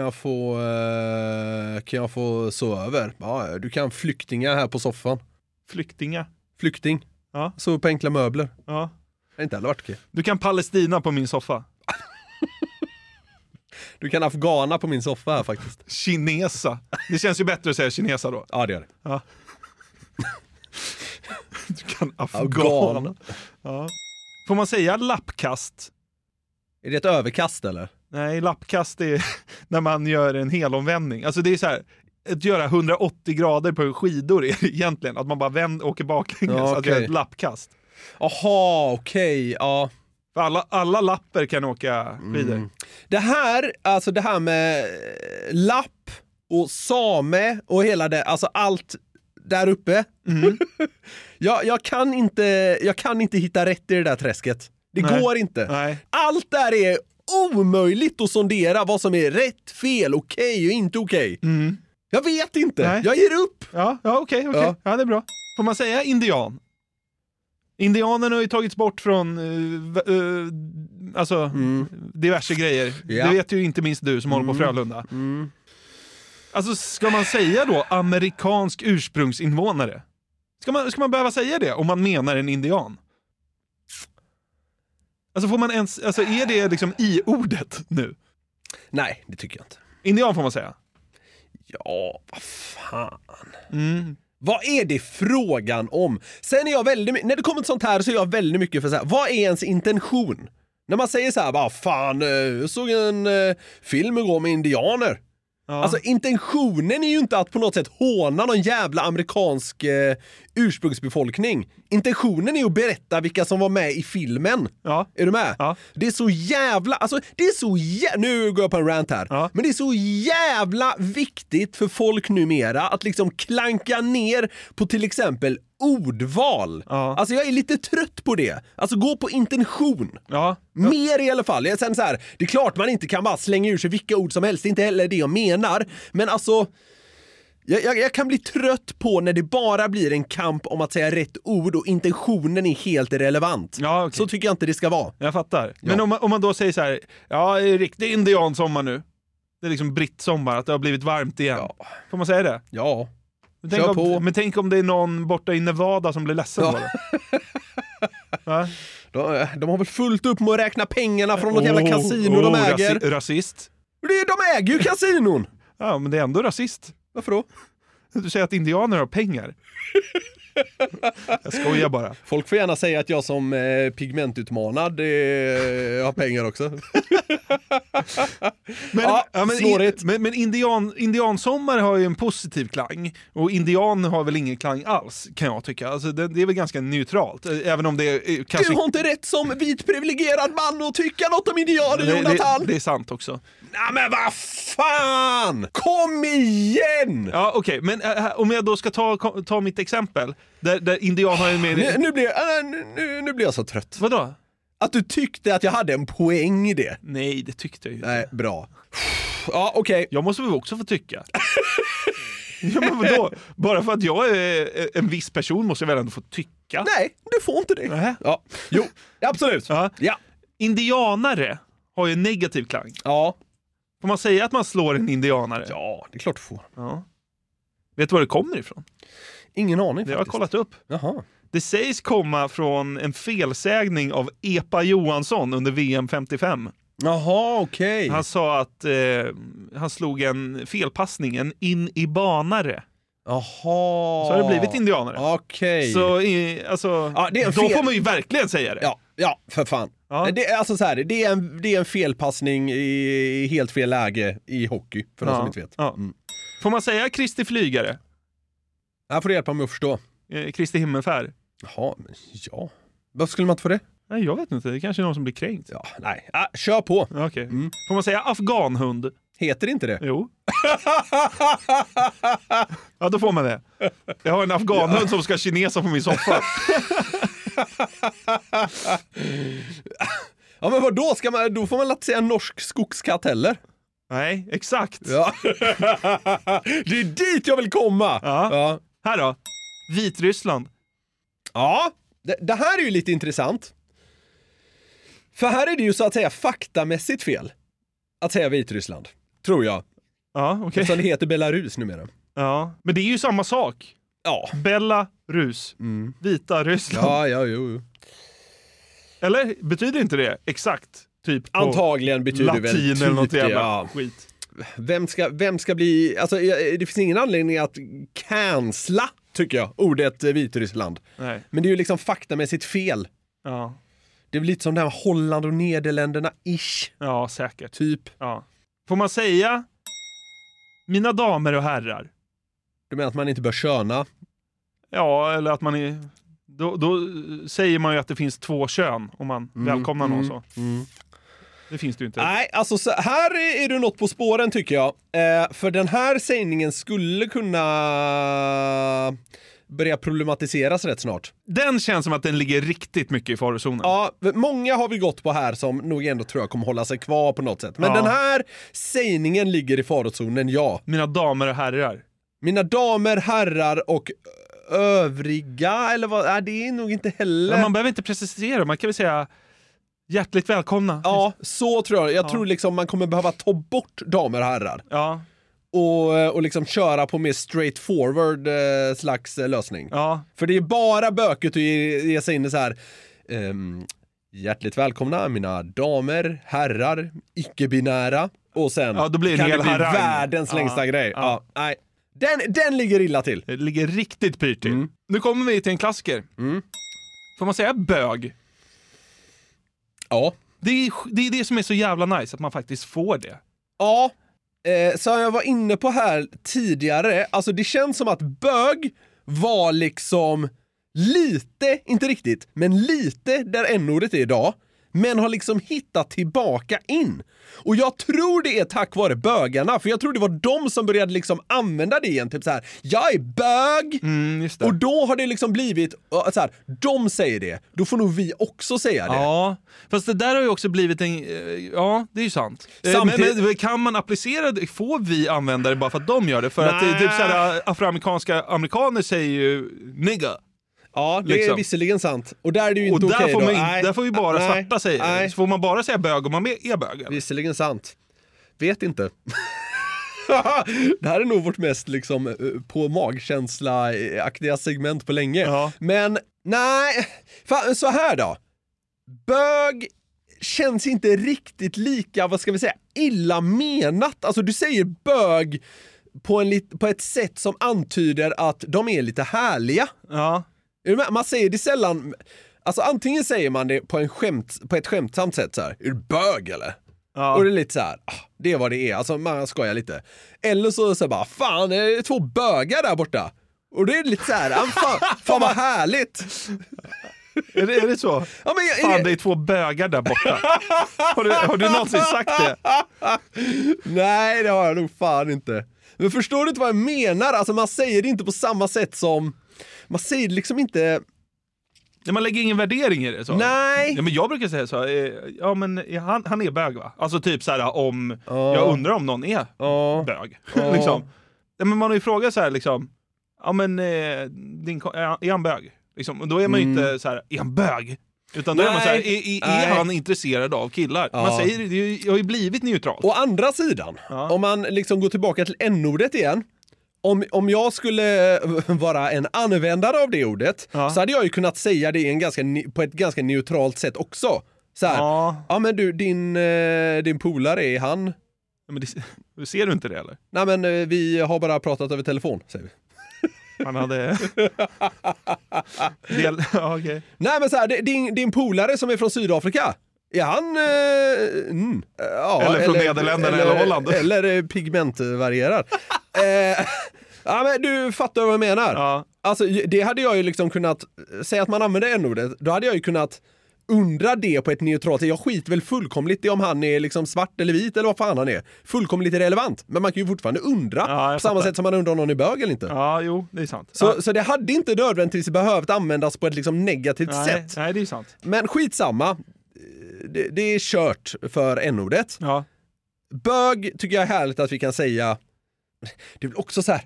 kan jag få sova över? Ja, du kan flyktinga här på soffan. Flykting. Ja. Så på enkla möbler. Ja. Det har inte heller varit okej. Du kan Palestina på min soffa. Du kan afghana på min soffa här faktiskt. Kinesa. Det känns ju bättre att säga kinesa då. Ja, det gör det. Ja. Du kan afghana. Ja. Får man säga lappkast? Är det ett överkast eller? Nej, lappkast är när man gör en helomvändning. Alltså det är så här, att göra 180 grader på skidor är egentligen att man bara åker baklänges, Ja, att göra ett lappkast. Jaha, okej, ja. För alla lapper kan åka skidor. Det här med lapp och same och hela det, alltså allt där uppe. Jag kan inte hitta rätt i det där träsket. Det går inte. Nej. Allt där är omöjligt att sondera vad som är rätt, fel, okej och inte okej. Jag vet inte. Nej. Jag ger upp. Ja, okej. Ja. Ja, det är bra. Får man säga indian? Indianerna har ju tagits bort från diverse grejer. Ja. Det vet ju inte minst du som håller på Frölunda. Alltså ska man säga då amerikansk ursprungsinvånare? Ska man behöva säga det om man menar en indian? Alltså får man ens, alltså är det liksom i ordet nu? Nej, det tycker jag inte. Indian får man säga. Ja, vad fan. Vad är det frågan om? Sen är jag när det kommer till sånt här så är jag väldigt mycket för så här, vad är ens intention? När man säger så här, vad fan, jag såg en film igår med indianer. Ja. Alltså intentionen är ju inte att på något sätt håna någon jävla amerikansk ursprungsbefolkning. Intentionen är att berätta vilka som var med i filmen. Ja. Är du med? Ja. Det är så jävla, alltså det är så nu går jag på en rant här. Ja. Men det är så jävla viktigt för folk numera att liksom klanka ner på till exempel ordval. Ja. Alltså jag är lite trött på det. Alltså gå på intention. Ja. Mer i alla fall. Sen så här, det är klart man inte kan bara slänga ur sig vilka ord som helst. Det är inte heller det jag menar. Men alltså jag kan bli trött på när det bara blir en kamp om att säga rätt ord och intentionen är helt irrelevant. Ja, okay. Så tycker jag inte det ska vara. Jag fattar. Ja. Men om man då säger så här, ja, det är riktigt indiansommar nu. Det är liksom brittsommar, att det har blivit varmt igen. Ja. Får man säga det? Ja. Men tänk om det är någon borta i Nevada som blir ledsen på det. Ja. De har väl fullt upp med att räkna pengarna från något jävla kasino de äger. Rasist. De äger ju kasinon. Ja, men det är ändå rasist. Varför då? Du säger att indianer har pengar. Jag skojar bara. Folk får gärna säga att jag som pigmentutmanad har pengar också. Men indiansommar har ju en positiv klang. Och indian har väl ingen klang alls, kan jag tycka. Alltså, det är väl ganska neutralt. Även om det är kanske... Du har inte rätt som vit privilegierad man att tycka något om indianer, Jonathan. Det är sant också. Nej, men vad fan! Kom igen! Ja, okej. Men om jag då ska ta mitt exempel. där indian har en mer... Nu blir jag så trött. Vadå? Att du tyckte att jag hade en poäng i det. Nej, det tyckte jag ju inte. Nej, bra. Ja, okej. Jag måste väl också få tycka. Ja, men vadå? Bara för att jag är en viss person måste jag väl ändå få tycka? Nej, du får inte det. Nähä. Ja. Jo, absolut. Ja. Ja. Indianare har ju en negativ klang. Ja. Får man säga att man slår en indianare? Ja, det är klart du får. Ja. Vet du var det kommer ifrån? Ingen aning faktiskt. Det har jag kollat upp. Jaha. Det sägs komma från en felsägning av Epa Johansson under VM 55. Jaha, okej. Han sa att han slog en felpassning, en in i banare. Jaha. Så har det blivit indianare. Okej. Så alltså, Ja, det är en då fel... får man ju verkligen säga det. Ja, för fan. Ja. Det är alltså så här, det är en felpassning i helt fel läge i hockey, för de som inte vet. Ja. Får man säga Kristi flygare? Jag får hjälpa mig att förstå. Kristi himmelfärd? Jaha, men ja. Varför skulle man inte få det? Nej, jag vet inte. Det är kanske är någon som blir kränkt. Ja, nej. Kör på. Okej. Får man säga afghanhund? Heter inte det? Jo. Ja, då får man det. Jag har en afghanhund som ska kinesa på min soffa. Ja, men vadå? Då får man lätt säga norsk skogskatt heller. Nej, exakt. Ja. Det är dit jag vill komma. Ja. Här då. Vitryssland. Ja, det här är ju lite intressant. För här är det ju så att säga faktamässigt fel att säga Vitryssland, tror jag. Ja, okej. Eftersom det heter Belarus numera. Ja, men det är ju samma sak. Ja. Belarus. Vita Ryssland. Ja, jo. Eller betyder inte det exakt? Typ på antagligen betyder latin väl typ eller något jävla ja. skit. Vem ska bli... Alltså, det finns ingen anledning att cancella, tycker jag, ordet Vitryssland. Nej. Men det är ju liksom faktamässigt fel. Ja. Det är väl lite som det här med Holland och Nederländerna-ish. Ja, säkert. Typ. Ja. Får man säga mina damer och herrar? Du menar att man inte bör köna? Ja, eller att man är... Då säger man ju att det finns två kön om man välkomnar någon så. Det finns det ju inte. Nej, alltså så här är du något på spåren tycker jag. För den här sägningen skulle kunna börja problematiseras rätt snart. Den känns som att den ligger riktigt mycket i farozonen. Ja, många har vi gått på här som nog ändå tror jag kommer hålla sig kvar på något sätt. Men den här sägningen ligger i farozonen, ja. Mina damer och herrar. Mina damer, herrar och övriga, eller vad? Nej, det är nog inte heller. Ja, man behöver inte precisera, man kan väl säga hjärtligt välkomna. Ja, så tror jag. Jag tror liksom man kommer behöva ta bort damer och herrar. Ja. Och liksom köra på mer straightforward slags lösning. Ja. För det är bara böket att ge sig in i så här hjärtligt välkomna mina damer, herrar, icke-binära och sen då blir det kan en det bli hel harang. världens längsta grej. Ja. Nej. Den ligger illa till. Det ligger riktigt pyrt till. Nu kommer vi till en klassiker. Får man säga bög? Ja. Det är det som är så jävla nice, att man faktiskt får det. Ja. Så jag var inne på här tidigare, alltså det känns som att bög var liksom lite, inte riktigt, men lite där n-ordet är idag, men har liksom hittat tillbaka in. Och jag tror det är tack vare bögarna, för jag tror det var de som började liksom använda det igen, typ så här: jag är bög. Just det. Och då har det liksom blivit så här, de säger det, då får nog vi också säga det. Ja, fast det där har ju också blivit en... Ja, det är ju sant. Men kan man applicera det? Får vi använda det bara för att de gör det? För att typ så här, afroamerikanska amerikaner säger ju nigga. Ja, det är visserligen sant. Och där är det ju inte okej då. Där får vi bara svarta säga. Nej. Så får man bara säga bög om man är bög. Eller? Visserligen sant. Vet inte. Det här är nog vårt mest liksom på magkänsla-aktiga segment på länge. Ja. Men nej, fan, så här då. Bög känns inte riktigt lika, vad ska vi säga, illa menat. Alltså du säger bög på ett sätt som antyder att de är lite härliga. Ja. Man säger det sällan. Alltså antingen säger man det på ett skämtsamt sätt så här: är du bög eller? Ja. Och det är lite så här, det är vad det är. Alltså man skojar lite. Eller så bara, fan, är det två bögar där borta? Och det är lite så här, fan vad härligt. Är det så? Ja, men fan, det är två bögar där borta. Har du någonsin sagt det? Nej, det har jag nog fan inte. Men förstår du inte vad jag menar? Alltså man säger det inte på samma sätt som... man säger liksom inte... Man lägger ingen värdering i det. Så. Nej. Ja, men jag brukar säga så. Men han är bög, va? Alltså typ så här om... Jag undrar om någon är bög. Liksom. Ja, men man har ju frågat så här liksom... Ja, men är han bög? Liksom. Och då är man ju inte så här, är han bög? Utan då är man så här, är han intresserad av killar? Man säger det har ju blivit neutralt. Å andra sidan, om man liksom går tillbaka till n-ordet igen. Om jag skulle vara en användare av det ordet så hade jag ju kunnat säga det på ett ganska neutralt sätt också. Så här, ja men du, din polare är han... Ja, men ser du inte det eller? Nej men vi har bara pratat över telefon, säger vi. Han hade... okay. Nej men så här, din polare som är från Sydafrika, är han... eller från Nederländerna eller Holland. Eller pigmentvarierad. Ja men du fattar vad jag menar. Ja. Alltså det hade jag ju liksom kunnat... Säga att man använder n-ordet, då hade jag ju kunnat undra det på ett neutralt sätt. Jag skiter väl fullkomligt i om han är liksom svart eller vit eller vad fan han är. Fullkomligt irrelevant. Men man kan ju fortfarande undra på samma sätt som man undrar om någon är bög eller inte. Ja, jo, det är sant. Så det hade inte nödvändigtvis behövt användas på ett liksom negativt sätt. Nej, det är sant. Men skitsamma. Det är kört för n-ordet. Ja. Bög tycker jag är härligt att vi kan säga. Det är väl också så här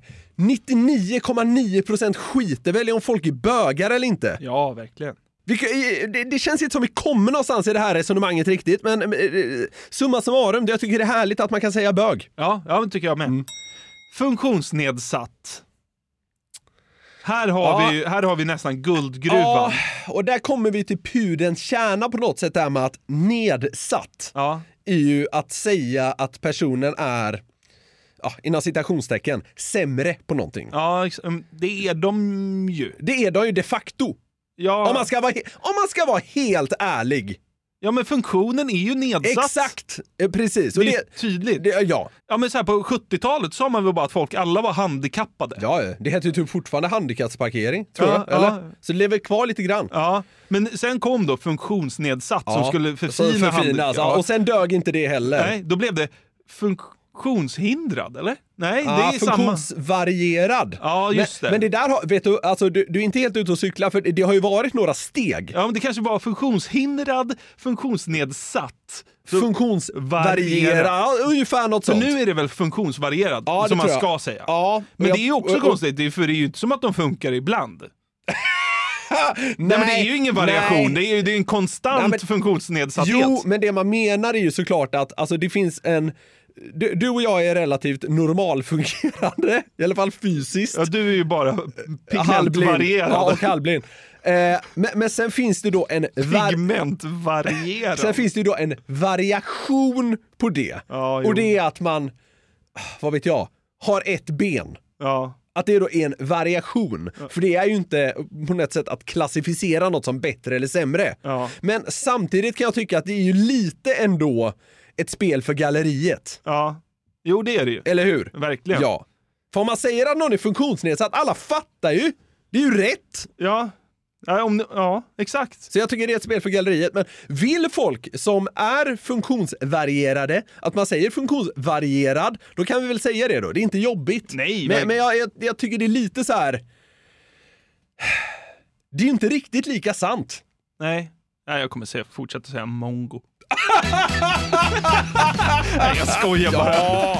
99,9% skiter väl om folk är bögar eller inte. Ja, verkligen. Det känns inte som vi kommer någonstans i det här resonemanget riktigt, men summa summarum, jag tycker det är härligt att man kan säga bög. Ja, det tycker jag med. Funktionsnedsatt. Här har vi nästan guldgruvan. Ja, och där kommer vi till pudelns kärna på något sätt där med att nedsatt är ju att säga att personen är inom citationstecken sämre på någonting. Ja, det är de ju. Det är de ju de facto. Ja. Om man ska vara helt ärlig. Ja, men funktionen är ju nedsatt. Exakt, precis. Det är tydligt. Ja, men så här, på 70-talet sa man väl bara att folk alla var handikappade. Ja, det heter ju typ fortfarande handikappsparkering, tror jag. Eller? Så det lever kvar lite grann. Ja, men sen kom då funktionsnedsatt som skulle förfina handikapp. Och sen dög inte det heller. Nej, då blev det funktionshindrad, eller? Nej, det är funktionsvarierad. Ja, just det. Men det där vet du, alltså du är inte helt ute och cykla, för det har ju varit några steg. Ja, men det kanske var funktionshindrad, funktionsnedsatt, funktionsvarierad, ungefär något sånt. För nu är det väl funktionsvarierad som man ska säga. Ja, men det är ju också konstigt, för det är ju inte som att de funkar ibland. Nej, men det är ju ingen variation. Det är en konstant funktionsnedsatthet. Jo, men det man menar är ju såklart att alltså, det finns en... Du och jag är relativt normalfungerande, i alla fall fysiskt. Ja, du är ju bara pigmentvarierad. Ja, och halvblind. Men sen finns det då en... Pigmentvarierad. Sen finns det då en variation på det. Ja, och det är att man, vad vet jag, har ett ben. Ja. Att det då är en variation. Ja. För det är ju inte på något sätt att klassificera något som bättre eller sämre. Ja. Men samtidigt kan jag tycka att det är ju lite ändå ett spel för galleriet. Ja, jo det är det ju. Eller hur? Verkligen. Ja. För om man säger att någon är funktionsnedsatt, alla fattar ju. Det är ju rätt. Ja. Ja, exakt. Så jag tycker det är ett spel för galleriet. Men vill folk som är funktionsvarierade att man säger funktionsvarierad, då kan vi väl säga det då. Det är inte jobbigt. Nej, men jag tycker det är lite så här. Det är ju inte riktigt lika sant. Nej, jag kommer fortsätta säga mongo. Nej, jag skojar bara. Ja.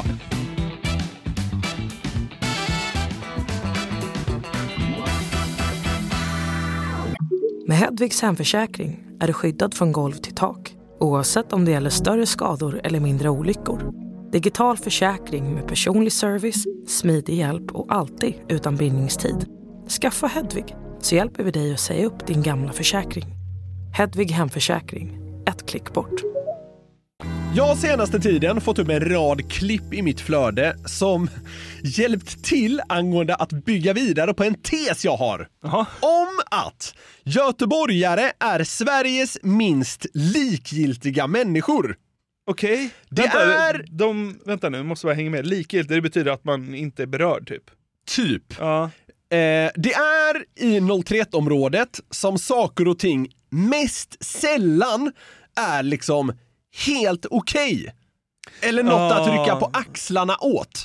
Med Hedvigs hemförsäkring är du skyddad från golv till tak, oavsett om det gäller större skador eller mindre olyckor. Digital försäkring med personlig service, smidig hjälp och alltid utan bindningstid. Skaffa Hedvig så hjälper vi dig att säga upp din gamla försäkring. Hedvig hemförsäkring, ett klick bort. Jag har senaste tiden fått upp en rad klipp i mitt flöde som hjälpt till angående att bygga vidare på en tes jag har. Aha. Om att göteborgare är Sveriges minst likgiltiga människor. Okej. Vänta nu, måste jag hänga med. Likgiltig, det betyder att man inte är berörd typ. Ja. Det är i 031-området som saker och ting mest sällan är liksom helt okej. Eller något att rycka på axlarna åt.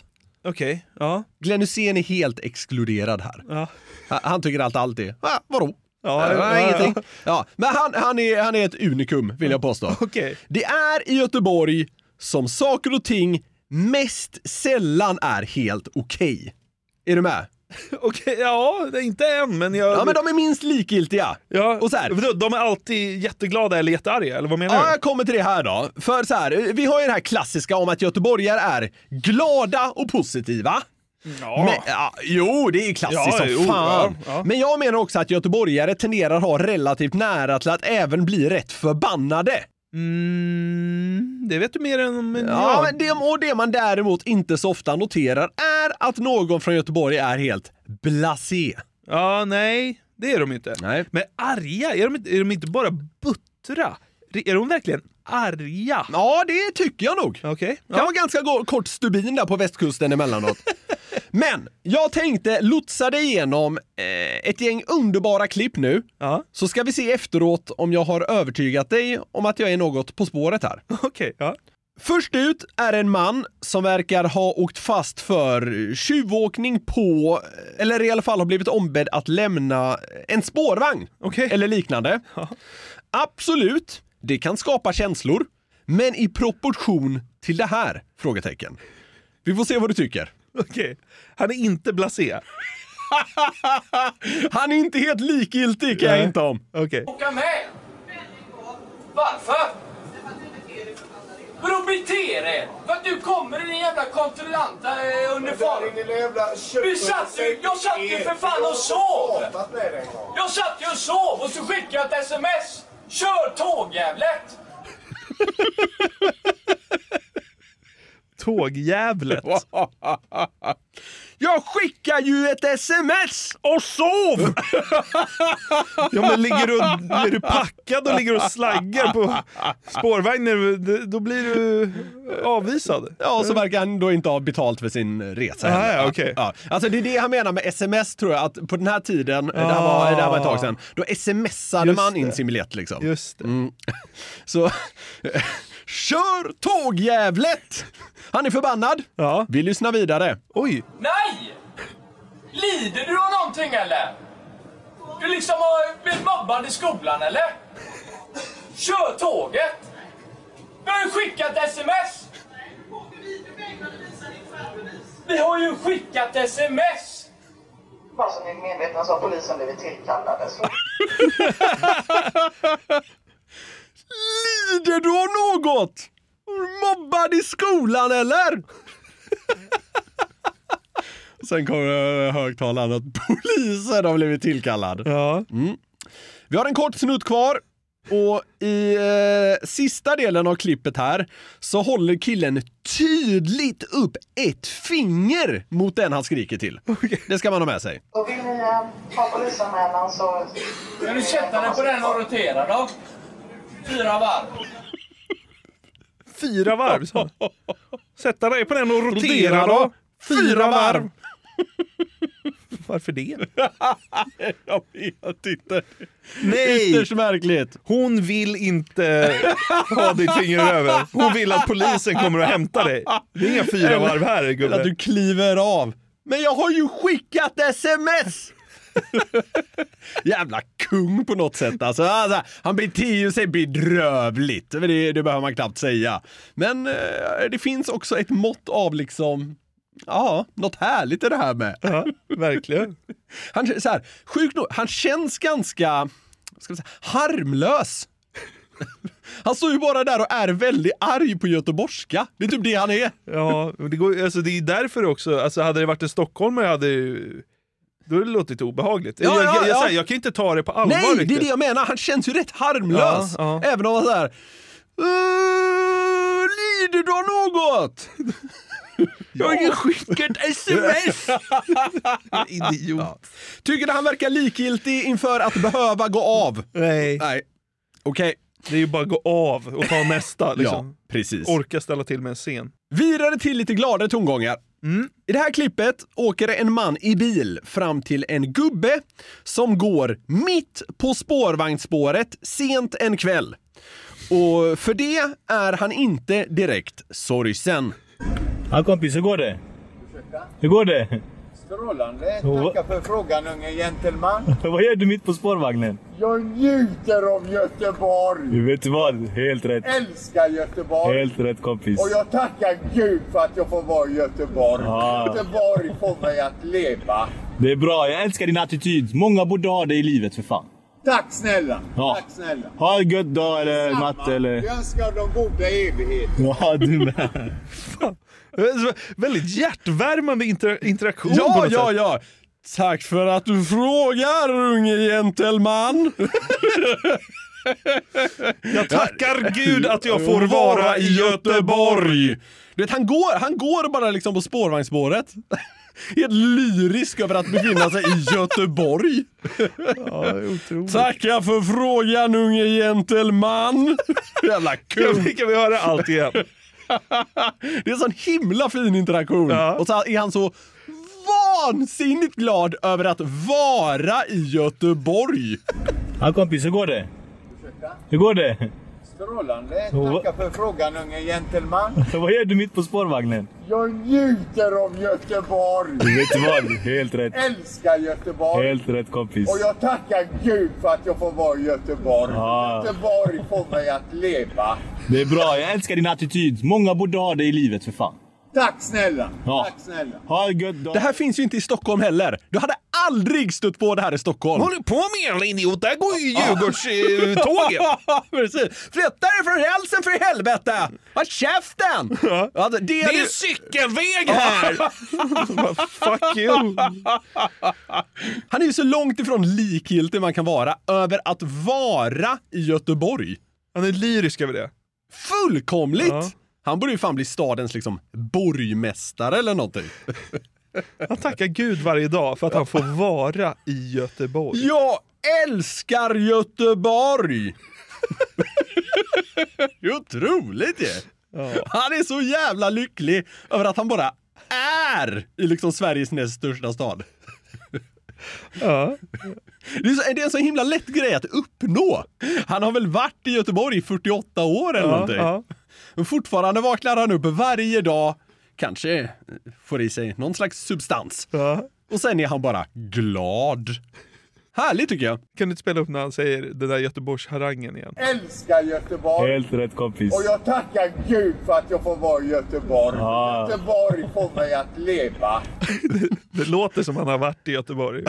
Okej, ja. Glenn Hysén är helt exkluderad här. Ja. Han tycker allt är, vadå? Ja, Ingenting. Ja, men han är ett unikum, vill jag påstå. Okej. Det är i Göteborg som saker och ting mest sällan är helt okej. Är du med? Okej, ja, det är inte än, men jag... Ja, men de är minst likgiltiga. Ja, och så här, de är alltid jätteglada eller jättearga, eller vad menar du? Ja, jag kommer till det här då. För så här, vi har ju det här klassiska om att göteborgare är glada och positiva. Ja. Men, jo, det är klassiskt som fan. Ja. Men jag menar också att göteborgare tenderar att ha relativt nära till att även bli rätt förbannade. Det vet du mer än jag. Ja, men det man däremot inte så ofta noterar är att någon från Göteborg är helt blasé. Ja, nej, det är de inte. Nej. Men arga, är de inte bara buttra? Är de verkligen arga? Ja, det tycker jag nog. Okej. Det kan vara ganska kort stubin där på västkusten emellanåt. Men jag tänkte lotsa dig igenom ett gäng underbara klipp nu. Ja. Så ska vi se efteråt om jag har övertygat dig om att jag är något på spåret här. Okej, ja. Först ut är en man som verkar ha åkt fast för tjuvåkning på, eller i alla fall har blivit ombedd att lämna en spårvagn. Okej. Eller liknande. Ja. Absolut, det kan skapa känslor. Men i proportion till det här? Frågetecken. Vi får se vad du tycker. Okej. Han är inte blasé. Han är inte helt likgiltig, kan jag inte om. Okej. Åka med? Varför? Vadå bete er? För att du kommer i din jävla kontrollanta uniform. Jag satt ju för fan och sov. Jag satt ju och sov och så skickade jag ett sms. Kör tågjävlet! Tågjävlet. Jag skickar ju ett sms och sov! Ja, men är du packad och ligger och slaggar på spårvagnen, då blir du avvisad. Ja, och så verkar han då inte ha betalt för sin resa. Ja, okej. Ja. Alltså det är det han menar med sms, tror jag, att på den här tiden, det här var ett tag sedan, då smsade man in sin biljett liksom. Just det. Så kör tågjävlet! Han är förbannad. Ja. Vi lyssnar vidare. Oj. Nej! Lider du av någonting eller? Du liksom har blivit mobbad i skolan eller? Kör tåget! Vi har ju skickat sms! Vi har ju skickat sms! Bara så ni är medvetna så har polisen blivit tillkallade. Så. Lider du av något? Mobbad i skolan eller? Sen kommer högtalaren att polisen har blivit tillkallad. Ja. Vi har en kort snutt kvar. Och i sista delen av klippet här så håller killen tydligt upp ett finger mot den han skriker till. Okay. Det ska man ha med sig. Och vill ni ha polisanmälan så... Kan du sätta dig på den och rotera då? 4 varv. 4 varv, så. Sätta dig på den och rotera då. 4 varv. Varför det? Jag vet inte. Nej! Ytterst märkligt. Hon vill inte ha ditt finger över. Hon vill att polisen kommer och hämtar dig. Det är inga 4 varv här, gubbe. Eller att du kliver av. Men jag har ju skickat sms! Jävla kung på något sätt. Alltså, han beter sig bedrövligt. Det behöver man knappt säga. Men det finns också ett mått av liksom... Ja, något härligt i det här med. Ja, verkligen. Han, så här, sjukt nog, han känns ganska harmlös. Han står ju bara där och är väldigt arg på göteborgska. Det är typ det han är. Ja, det är därför också. Alltså, hade det varit en stockholmare då hade det låtit obehagligt. Jag kan inte ta det på allvar. Nej, riktigt. det är det jag menar. Han känns ju rätt harmlös. Ja. Även om han så här... lider du av något? Jag har ju skickat sms. Idiot. Ja. Tycker du han verkar likgiltig inför att behöva gå av? Nej. Okej. Det är ju bara att gå av och ta nästa. Liksom. Ja, precis. Orka ställa till med en scen. Virade till lite gladare tongångar. I det här klippet åker en man i bil fram till en gubbe som går mitt på spårvagnsspåret sent en kväll. Och för det är han inte direkt sorgsen. Ja kompis, hur går det? Hur går det? Strålande. Tackar för frågan, unge gentleman. Vad gör du mitt på spårvagnen? Jag njuter av Göteborg. Du vet vad? Helt rätt. Älskar Göteborg. Helt rätt, kompis. Och jag tackar Gud för att jag får vara i Göteborg. Göteborg får mig att leva. Det är bra, jag älskar din attityd. Många borde ha det i livet, för fan. Tack snälla. Ja. Tack snälla. Ha en gött dag eller Matte eller... Jag önskar dem goda evigheter. Ja, du med. Väldigt hjärtvärmande interaktion Ja, på något sätt. ja. Tack för att du frågar, unge gentleman. Jag tackar Gud att jag får vara i Göteborg. Du vet, han går bara liksom på spårvagnsspåret. Helt lyrisk över att befinna sig i Göteborg. Ja, det är otroligt. Tackar för frågan, unge gentleman. Jävla kul. Kan vi höra allt igen? Det är en sån himla fin interaktion. Ja. Och så är han så vansinnigt glad över att vara i Göteborg. Ja, kompis, hur går det? Hur går det? Strålande. Tackar för frågan, unge gentleman. Vad gör du mitt på spårvagnen? Jag njuter av Göteborg. Du vet vad? Helt rätt. Älskar Göteborg. Helt rätt, kompis. Och jag tackar Gud för att jag får vara i Göteborg. Göteborg får mig att leva. Det är bra, jag älskar din attityd. Många borde ha det i livet, för fan. Tack snälla. Ja. Tack snälla. Ha en gött dag. Det här finns ju inte i Stockholm heller. Du hade aldrig stött på det här i Stockholm. Vad håller du på med, jävla idiot? Där går ju Djurgårdståget. Precis. Flytta dig från hälsen, för helvete! Vad käften! Ja, det är cykelväg här! Fuck you. Han är ju så långt ifrån likgiltig man kan vara över att vara i Göteborg. Han är lyrisk över det. Fullkomligt! Ja. Han borde ju fan bli stadens liksom borgmästare eller någonting. Han tackar Gud varje dag för att han får vara i Göteborg. Jag älskar Göteborg! Det är otroligt det. Ja. Han är så jävla lycklig över att han bara är i liksom Sveriges näst största stad. Ja. Det är en så himla lätt grej att uppnå. Han har väl varit i Göteborg i 48 år eller någonting. Ja. Men fortfarande vaknar han upp varje dag, kanske får i sig någon slags substans. Ja. Och sen är han bara glad. Härligt tycker jag. Kan du inte spela upp när han säger den där Göteborgsharangen igen? Älskar Göteborg. Helt rätt, kompis. Och jag tackar Gud för att jag får vara i Göteborg. Göteborg får mig att leva. Det låter som han har varit i Göteborg.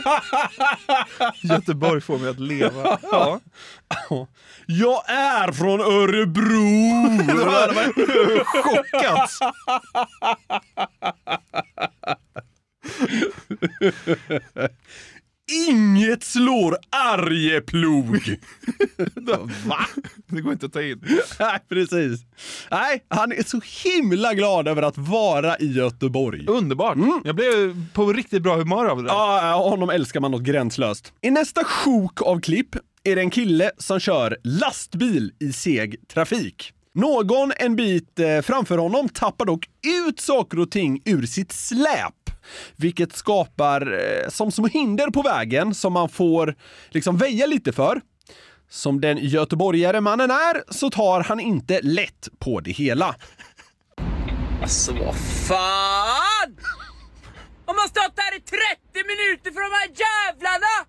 Göteborg får mig att leva. Ja. Jag är från Örebro. Chockats. Inget slår Arjeplog. Va? Det går inte att ta in. Nej, precis. Nej, han är så himla glad över att vara i Göteborg. Underbart. Jag blev på riktigt bra humör av det. Ja, honom älskar man något gränslöst. I nästa sjok av klipp är det en kille som kör lastbil i seg trafik. Någon en bit framför honom tappar dock ut saker och ting ur sitt släp. Vilket skapar som små hinder på vägen som man får liksom väja lite för. Som den göteborgare mannen är så tar han inte lätt på det hela. Alltså vad fan! Om man stått här i 30 minuter för de här jävlarna!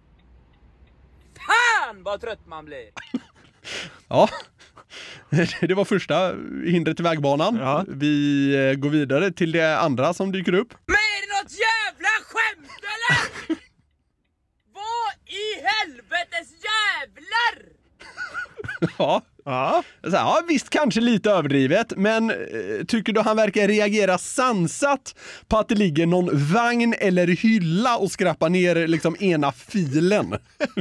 Fan vad trött man blir! Ja, det var första hindret i vägbanan. Ja. Vi går vidare till det andra som dyker upp. Men är det något jävla skämt eller? Vad i helvetes jävlar? Ja. Ja, visst kanske lite överdrivet, men tycker du han verkar reagera sansat på att det ligger någon vagn eller hylla och skrapar ner liksom ena filen?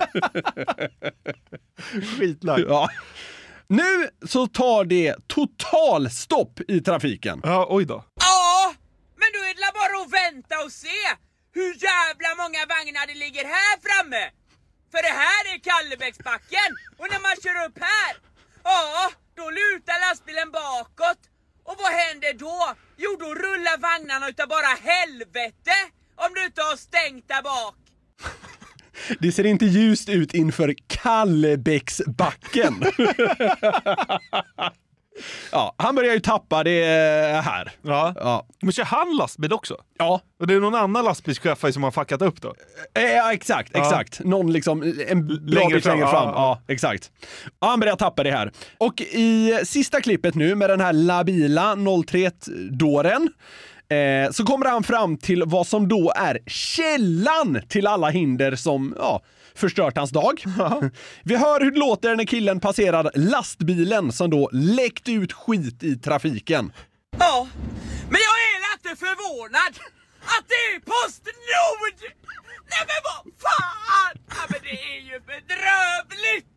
Skitlag. Ja. Nu så tar det totalstopp i trafiken. Ja, oj då. Ja, men då är det bara att vänta och se hur jävla många vagnar det ligger här framme. För det här är Kallebäcksbacken. Och när man kör upp här, ja, då lutar lastbilen bakåt. Och vad händer då? Jo, då rullar vagnarna utav bara helvete. Om du inte har stängt där bak. Det ser inte ljust ut inför Kallebäcksbacken. Ja, han börjar ju tappa det här. Ja. Men kör han lastbil också? Ja. Och det är någon annan lastbilschaufför som har fuckat upp då? Ja, exakt. Någon liksom en bra bit längre fram. Ja, exakt. Ja, han börjar tappa det här. Och i sista klippet nu med den här labila 03-dåren så kommer han fram till vad som då är källan till alla hinder som förstört hans dag. Vi hör hur det låter när killen passerar lastbilen som då läckt ut skit i trafiken. Ja, men jag är inte förvånad att det är PostNord! Nej men vad fan! Ja, men det är ju bedrövligt!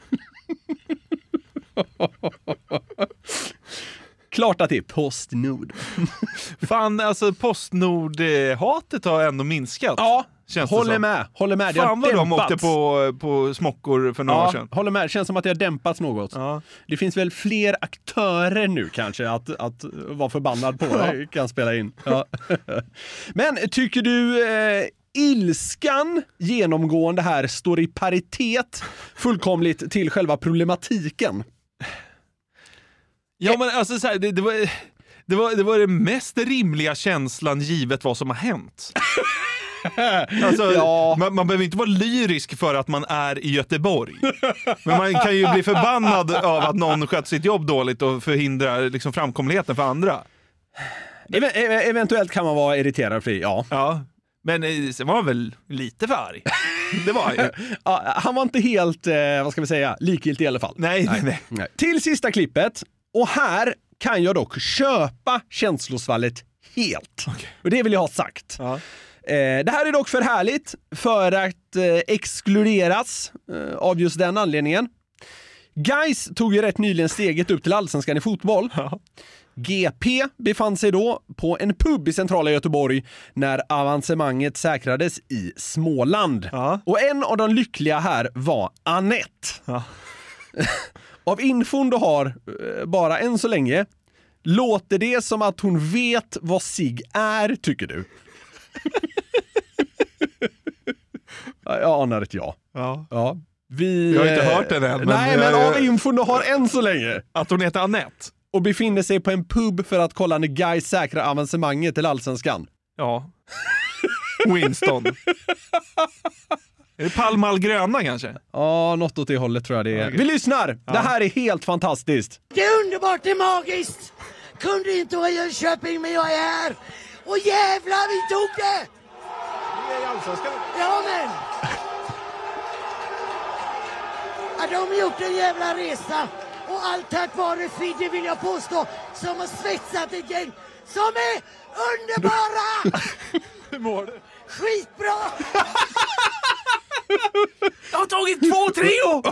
Klart att det är PostNord. Fan, alltså PostNord-hatet har ändå minskat. Ja, känns håller med. Fan vad de åkte på smockor för några år sedan. Håller med. Känns som att det har dämpats något. Ja. Det finns väl fler aktörer nu kanske att vara förbannad på. Kan spela in. Ja. Men tycker du ilskan genomgående här står i paritet fullkomligt till själva problematiken? Ja, men alltså så här, det var det mest rimliga känslan givet vad som har hänt. Alltså, man behöver inte vara lyrisk för att man är i Göteborg. Men man kan ju bli förbannad av att någon sköter sitt jobb dåligt och förhindrar liksom framkomligheten för andra. Eventuellt kan man vara irriterad för det, ja. Men sen var han väl lite för arg. Det var ju. Han var inte helt, vad ska vi säga, likgiltig i alla fall. Nej. Till sista klippet. Och här kan jag dock köpa känslosvallet helt. Okay. Och det vill jag ha sagt. Ja. Det här är dock för härligt för att exkluderas av just den anledningen. Gais tog ju rätt nyligen steget upp till Allsvenskan i fotboll. Ja. GP befann sig då på en pub i centrala Göteborg när avancemanget säkrades i Småland. Ja. Och en av de lyckliga här var Anette. Ja. Av infon du har bara än så länge låter det som att hon vet vad sig är, tycker du? Jag anar ett ja. Ja. Jag har inte hört den än. Men av infon du har än så länge. Att hon heter Anette. Och befinner sig på en pub för att kolla när Gais säkrar avancemanget till Allsvenskan. Ja. Winston. Är det Palmal gröna kanske? Ja, något åt det hållet tror jag det är. Vi lyssnar! Ja. Det här är helt fantastiskt. Det är underbart, det är magiskt. Kunde inte vara i Jönköping, men jag är här. Och jävlar, vi tog det! Ja, men... Ja, de har gjort en jävla resa. Och allt tack vare Fidde, vill jag påstå, som har svetsat ett gäng som är underbara! Hur mår du? Skitbra! Jag har tagit 2 Treo!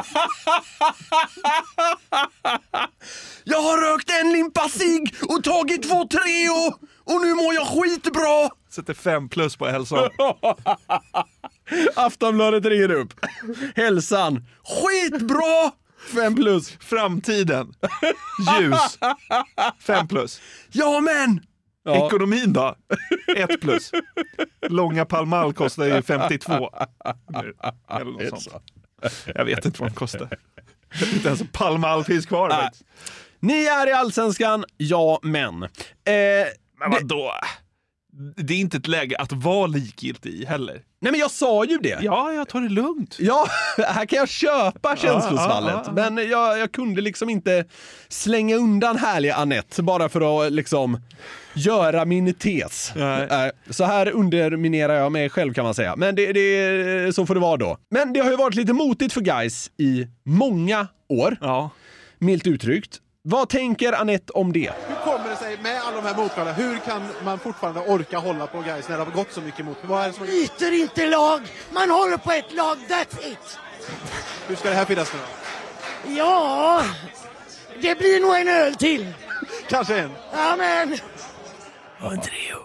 Jag har rökt en limpa cigg och tagit 2 Treo! Och nu mår jag skitbra! Sätter 5+ på hälsan. Aftonbladet ringer upp. Hälsan. Skitbra! 5+. Framtiden. Ljus. 5+. Ja, men! Ja. Ekonomin då? 1+. Långa Palmal kostar ju 52. Eller något sånt. Jag vet inte vad de kostar. Inte ens Palmal finns kvar. Ni är i Allsvenskan, ja men. Men vadå? Det är inte ett läge att vara likgiltig i heller. Nej, men jag sa ju det. Ja, jag tar det lugnt. Ja, här kan jag köpa känslosvallet. Men jag kunde liksom inte slänga undan härliga Anette bara för att liksom göra min tes. Så här underminerar jag mig själv, kan man säga. Men det så får det vara då. Men det har ju varit lite motigt för Gais i många år. Ja. Milt uttryckt. Vad tänker Anette om det? Hur kommer det sig med alla de här motgångarna? Hur kan man fortfarande orka hålla på Gais när det har gått så mycket mot? Vad är det som... Byter inte lag. Man håller på ett lag. That's it. Hur ska det här finnas nu då? Ja, det blir nog en öl till. Kanske en. Ja, men... Och en Treo.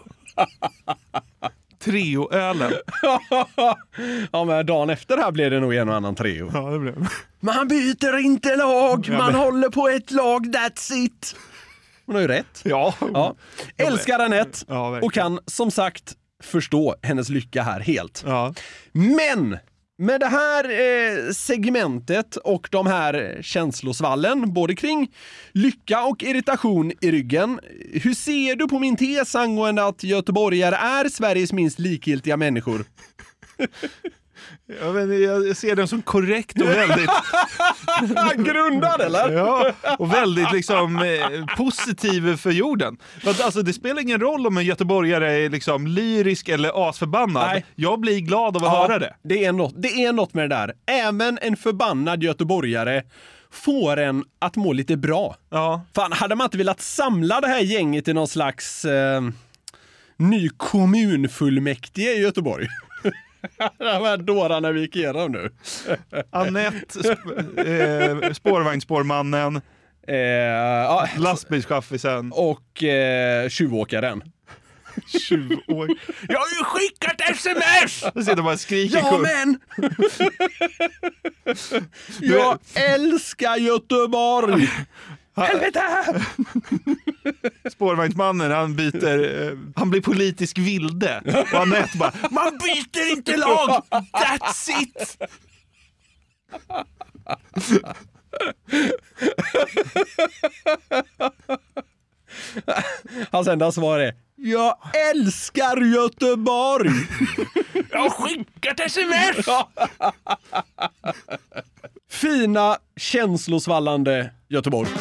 Treo-ölen. Ja, men dagen efter här blev det nog en och annan Treo. Ja, det blev. Man byter inte lag, man håller på ett lag, that's it. Hon har ju rätt. Ja. Älskar Anette och kan som sagt förstå hennes lycka här helt. Ja. Men Med det här segmentet och de här känslosvallen, både kring lycka och irritation i ryggen, hur ser du på min tes angående att göteborgare är Sveriges minst likgiltiga människor? Jag ser den som korrekt och väldigt grundad, eller? Ja, och väldigt liksom positiv för jorden. Alltså, det spelar ingen roll om en göteborgare är liksom lyrisk eller asförbannad. Nej. Jag blir glad av att höra det. Det är något med det där. Även en förbannad göteborgare får en att må lite bra. Ja. Fan, hade man inte velat samla det här gänget i någon slags ny kommunfullmäktige i Göteborg? De här dårarna vi gick igenom nu. Annette, spårvagnsspårmannen, lastbilschaffisen och tjuvåkaren. Jag har ju skickat sms! Så sitter bara skriker. Ja, men! Jag älskar Göteborg! Helvete! Spårvagnsmannen, han blir politisk vilde. Och Annette bara, man byter inte lag! That's it! Hans enda svar är, jag älskar Göteborg! Jag har skickat sms! Fina, känslosvallande Göteborg.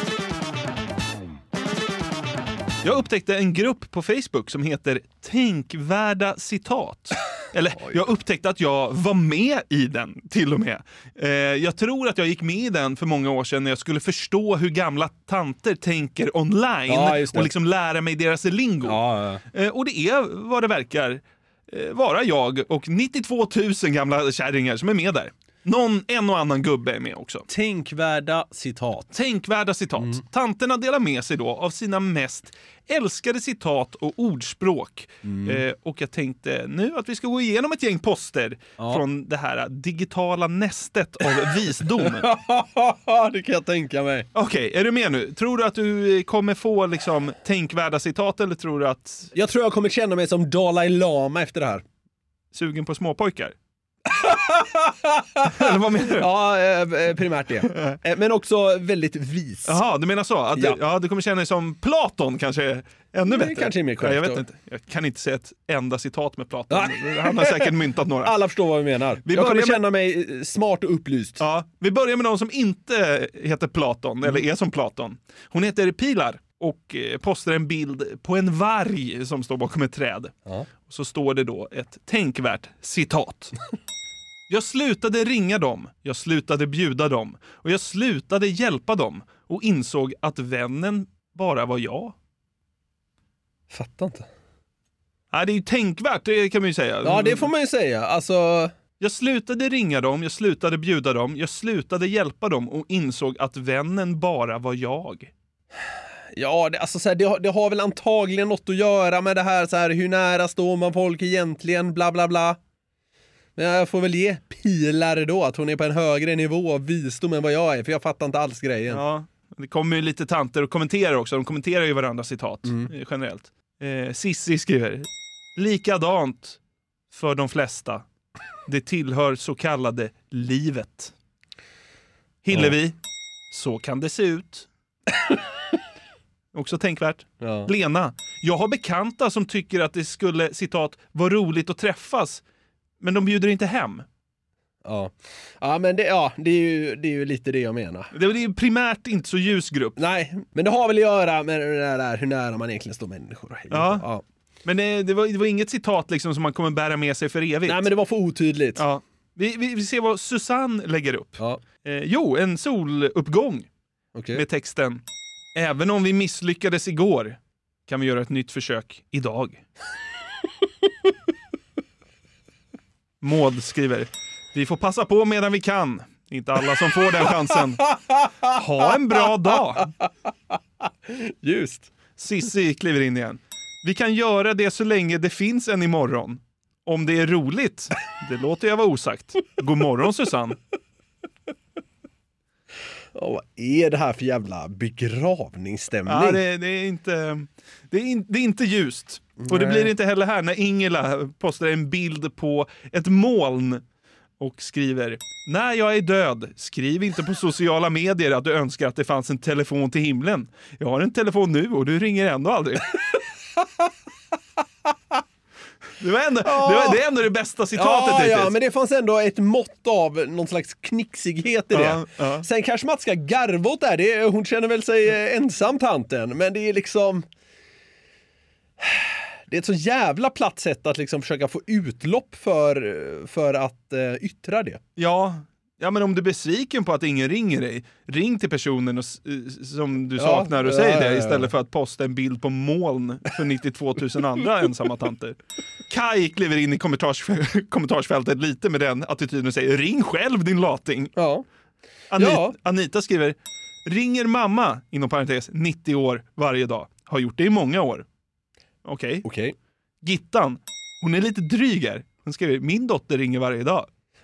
Jag upptäckte en grupp på Facebook som heter Tänkvärda citat. Eller jag upptäckte att jag var med i den till och med. Jag tror att jag gick med i den för många år sedan när jag skulle förstå hur gamla tanter tänker online och liksom lära mig deras lingo. Och det är vad det verkar vara jag och 92 000 gamla kärringar som är med där. En och annan gubbe är med också. Tänkvärda citat. Tänkvärda citat. Tanterna delar med sig då av sina mest älskade citat och ordspråk. Och jag tänkte nu att vi ska gå igenom ett gäng poster från det här digitala nästet av visdom. Det kan jag tänka mig. Okej, är du med nu? Tror du att du kommer få liksom tänkvärda citat eller tror du att... Jag tror jag kommer känna mig som Dalai Lama efter det här. Sugen på småpojkar? Eller vad menar du? Ja, primärt det. Men också väldigt vis. Jaha, du menar så? Att du kommer känna dig som Platon kanske ännu bättre? Det kanske är mer korrekt. Jag vet inte. Jag kan inte säga ett enda citat med Platon. Han har säkert myntat några. Alla förstår vad vi menar. Jag kommer känna mig smart och upplyst. Ja, vi börjar med någon som inte heter Platon, eller är som Platon. Hon heter Pilar och postar en bild på en varg som står bakom ett träd. Och så står det då ett tänkvärt citat. Jag slutade ringa dem, jag slutade bjuda dem och jag slutade hjälpa dem och insåg att vännen bara var jag. Fattar inte. Nej, det är ju tänkvärt, det kan man ju säga. Ja, det får man ju säga. Alltså... Jag slutade ringa dem, jag slutade bjuda dem, jag slutade hjälpa dem och insåg att vännen bara var jag. Ja, det har väl antagligen något att göra med det här, så här, hur nära står man folk egentligen, bla bla bla. Men jag får väl ge Pilar då att hon är på en högre nivå av visdom än vad jag är, för jag fattar inte alls grejen. Ja, det kommer ju lite tanter och kommenterar också. De kommenterar ju varandras citat generellt. Sissi skriver: likadant för de flesta. Det tillhör så kallade livet. Hillevi, så kan det se ut. Också tänkvärt. Ja. Lena, jag har bekanta som tycker att det skulle, citat, vara roligt att träffas. Men de bjuder inte hem. Ja, men det är ju lite det jag menar. Det är ju primärt inte så ljus grupp. Nej, men det har väl att göra med det där hur nära man egentligen står människor. Ja. Men det var inget citat liksom som man kommer bära med sig för evigt. Nej, men det var för otydligt. Ja. Vi ser vad Susanne lägger upp. Ja. En soluppgång med texten: även om vi misslyckades igår kan vi göra ett nytt försök idag. Maud skriver: vi får passa på medan vi kan. Inte alla som får den chansen. Ha en bra dag. Just. Sissi kliver in igen. Vi kan göra det så länge det finns en imorgon. Om det är roligt, det låter jag vara osagt. God morgon, Susanne. Vad är det här för jävla begravningsstämning? Ja, det är inte ljust. Och det blir inte heller här när Ingela postar en bild på ett moln och skriver: när jag är död, skriv inte på sociala medier att du önskar att det fanns en telefon till himlen. Jag har en telefon nu och du ringer ändå aldrig. Det är ändå det bästa citatet. Ja, men det fanns ändå ett mått av någon slags knixighet i det. Sen kanske man ska garva åt det. Hon känner väl sig ensam, tanten. Men det är liksom... Det är ett så jävla platt sätt att liksom försöka få utlopp för att yttra det. Ja, men om du är besviken på att ingen ringer dig, ring till personen som du saknar och säg det istället för att posta en bild på moln för 92 000 andra ensamma tanter. Kai kliver in i kommentarsfältet lite med den attityden och säger: ring själv, din lating. Ja. Anita skriver: ringer mamma, inom parentes 90 år varje dag. Har gjort det i många år. Okej. Gittan, hon är lite dryg här. Hon skriver: min dotter ringer varje dag.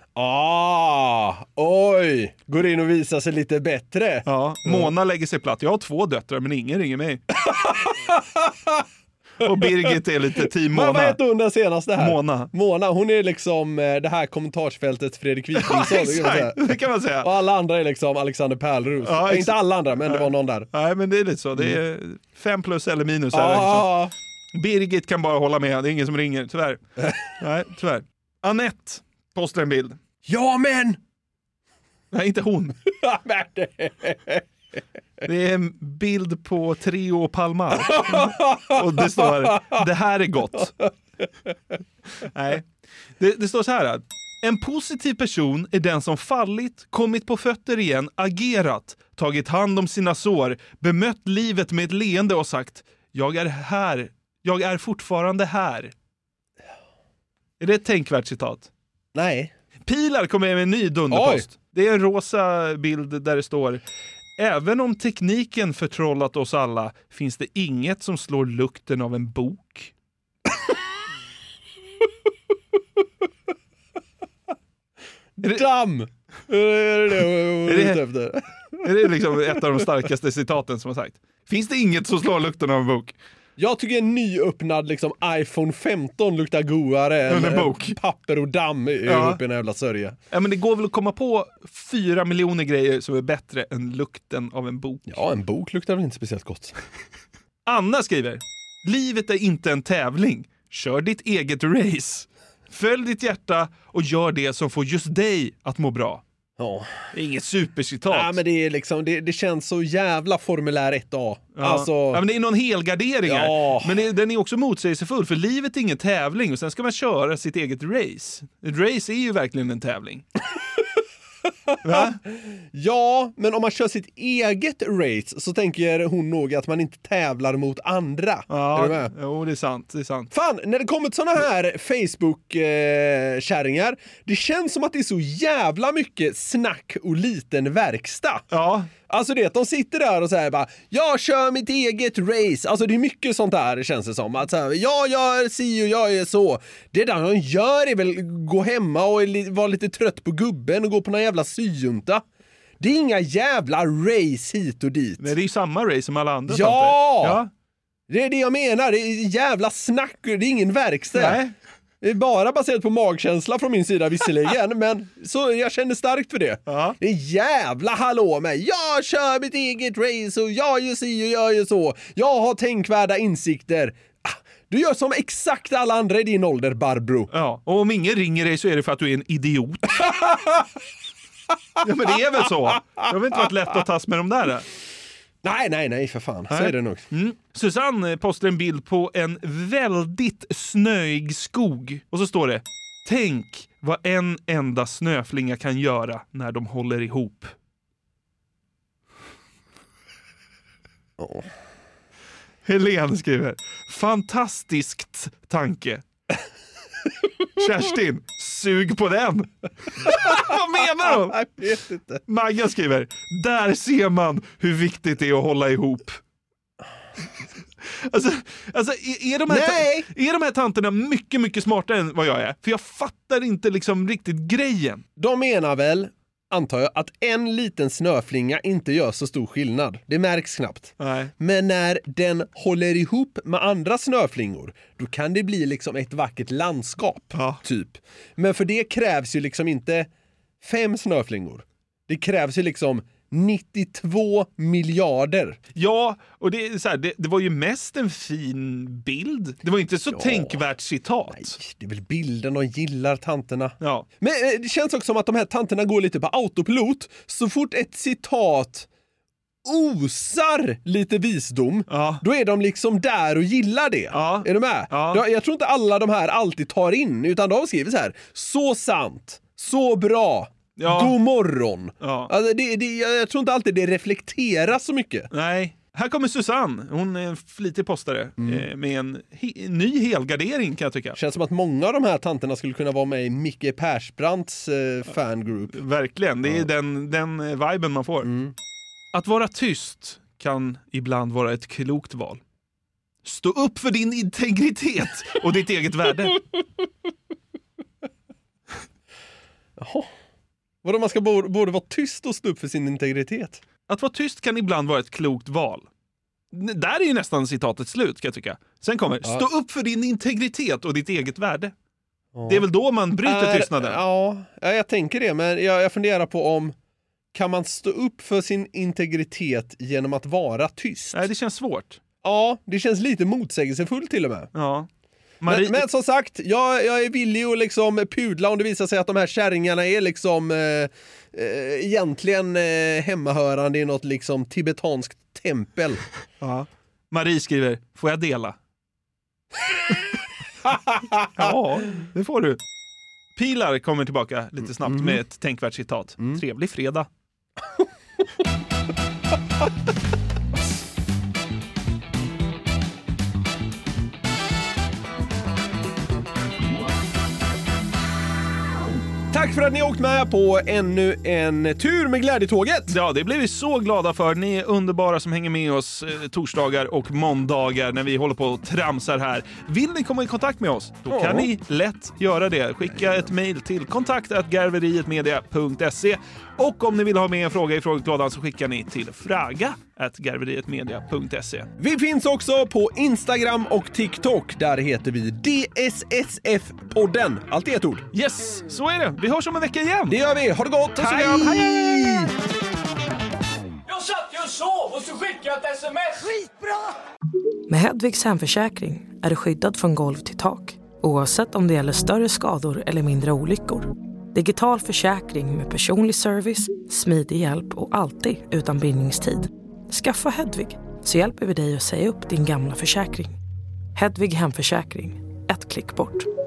Oj, går in och visar sig lite bättre. Ja, Mona lägger sig platt. Jag har 2 döttrar men ingen ringer mig. Och Birgit är lite team Mona. Vad heter hon den senaste här? Mona, hon är liksom det här kommentarsfältets Fredrik Wikingsson. Det kan man säga. Och alla andra är liksom Alexander Pärleros. Inte alla andra, men det var någon där. Nej, men det är lite så. Det är 5 plus eller minus. Liksom. Birgit kan bara hålla med. Det är ingen som ringer, tyvärr. Nej, tyvärr. Anette postar en bild. Ja, men! Nej, inte hon. Det är en bild på Trio Palmar. Och det står: det här är gott. Nej. Det står så här: en positiv person är den som fallit, kommit på fötter igen, agerat, tagit hand om sina sår, bemött livet med ett leende och sagt: jag är här. Jag är fortfarande här. Är det ett tänkvärt citat? Nej. Pilar kommer med en ny dunderpost. Oj. Det är en rosa bild där det står: även om tekniken förtrollat oss alla finns det inget som slår lukten av en bok. Damm! Är det liksom ett av de starkaste citaten som har sagt? Finns det inget som slår lukten av en bok? Jag tycker en nyöppnad liksom iPhone 15 luktar godare än en bok. Papper och damm upp i en jävla sörja. Ja, men det går väl att komma på 4 miljoner grejer som är bättre än lukten av en bok. Ja, en bok luktar väl inte speciellt gott. Anna skriver: livet är inte en tävling. Kör ditt eget race. Följ ditt hjärta och gör det som får just dig att må bra. Ja. Det är inget supercitat. Ja, men det är liksom, det känns så jävla formulär 1A. Ja. Alltså... ja, men det är någon helgardering här. Ja. Men den är också motsägelsefull, för livet är ingen tävling och sen ska man köra sitt eget race. Ett race är ju verkligen en tävling. Va? Ja, men om man kör sitt eget race så tänker hon nog att man inte tävlar mot andra. Ja, är du med? Jo, det är sant, det är sant. Fan, när det kommer till såna här Facebook-kärringar, det känns som att det är så jävla mycket snack och liten verkstad. Ja. Alltså det, de sitter där och säger bara: jag kör mitt eget race. Alltså det är mycket sånt där, känns det som. Att så här, jag gör si och jag är så. Det där de gör är väl gå hemma och vara lite trött på gubben och gå på någon jävla syjunta. Det är inga jävla race hit och dit. Men det är ju samma race som alla andra. Ja! Det är det jag menar. Det är jävla snack. Det är ingen verkstad. Nej. Det är bara baserat på magkänsla från min sida visserligen, men så jag känner starkt för det. Det är jävla hallå med. Jag kör mitt eget race och jag gör si och jag gör så. Jag har tänkvärda insikter. Du gör som exakt alla andra i din ålder, Barbro. Ja, och om ingen ringer dig så är det för att du är en idiot. Ja, men det är väl så. Det har väl inte varit lätt att tas med de där. Nej, för fan. Så är det nog. Susanne postar en bild på en väldigt snöig skog. Och så står det: tänk vad en enda snöflinga kan göra när de håller ihop. Helene skriver: fantastiskt tanke. Kerstin, sug på den. Vad menar du? Jag vet inte. Magga skriver: där ser man hur viktigt det är att hålla ihop. Alltså är de här tanterna mycket, mycket smartare än vad jag är? För jag fattar inte liksom riktigt grejen. De menar väl antar jag att en liten snöflinga inte gör så stor skillnad. Det märks knappt. Nej. Men när den håller ihop med andra snöflingor, då kan det bli liksom ett vackert landskap, typ. Men för det krävs ju liksom inte 5 snöflingor. Det krävs ju liksom 92 miljarder. Ja, och det är så här, det var ju mest en fin bild. Det var inte så tänkvärt citat. Nej, det är väl bilden de gillar, tanterna. Ja. Men det känns också som att de här tanterna går lite på autopilot. Så fort ett citat osar lite visdom, då är de liksom där och gillar det. Är du med? Jag tror inte alla de här alltid tar in, utan de skriver så här: så sant, så bra. God morgon. Alltså jag tror inte alltid det reflekteras så mycket. Nej. Här kommer Susanne. Hon är en flitig postare med en ny helgardering, kan jag tycka. Känns som att många av de här tanterna skulle kunna vara med i Micke Persbrandts fangroup. Verkligen. Det är den viben man får. Att vara tyst kan ibland vara ett klokt val. Stå upp för din integritet och ditt eget värde. Jaha. Vadå, man ska både vara tyst och stå upp för sin integritet? Att vara tyst kan ibland vara ett klokt val. Där är ju nästan citatet slut, kan jag tycka. Sen kommer, stå upp för din integritet och ditt eget värde. Det är väl då man bryter tystnaden? Ja, jag tänker det. Men jag funderar på om kan man stå upp för sin integritet genom att vara tyst? Nej, det känns svårt. Ja, det känns lite motsägelsefullt till och med. Ja. Men som sagt, jag är villig att liksom pudla om det visar sig att de här kärringarna är liksom egentligen hemmahörande i något liksom tibetanskt tempel. Ja. Marie skriver, får jag dela? Ja, det får du. Pilar kommer tillbaka lite snabbt med ett tänkvärt citat. Trevlig fredag. Tack för att ni har åkt med på ännu en tur med Glädjetåget. Ja, det blir vi så glada för. Ni är underbara som hänger med oss torsdagar och måndagar när vi håller på och tramsar här. Vill ni komma i kontakt med oss? Då kan ni lätt göra det. Skicka ett mejl till kontakt@garverietmedia.se. Och om ni vill ha med en fråga i frågelådan så skickar ni till fraga@garverietmedia.se. Vi finns också på Instagram och TikTok. Där heter vi DSSF-podden. Allt i ett ord. Yes, så är det. Vi hörs om en vecka igen. Det gör vi. Ha det gott. Hej! Jag satt ju och sov och så skickade jag ett sms. Skitbra! Med Hedvigs hemförsäkring är du skyddad från golv till tak. Oavsett om det gäller större skador eller mindre olyckor. Digital försäkring med personlig service, smidig hjälp och alltid utan bindningstid. Skaffa Hedvig så hjälper vi dig att säga upp din gamla försäkring. Hedvig hemförsäkring. Ett klick bort.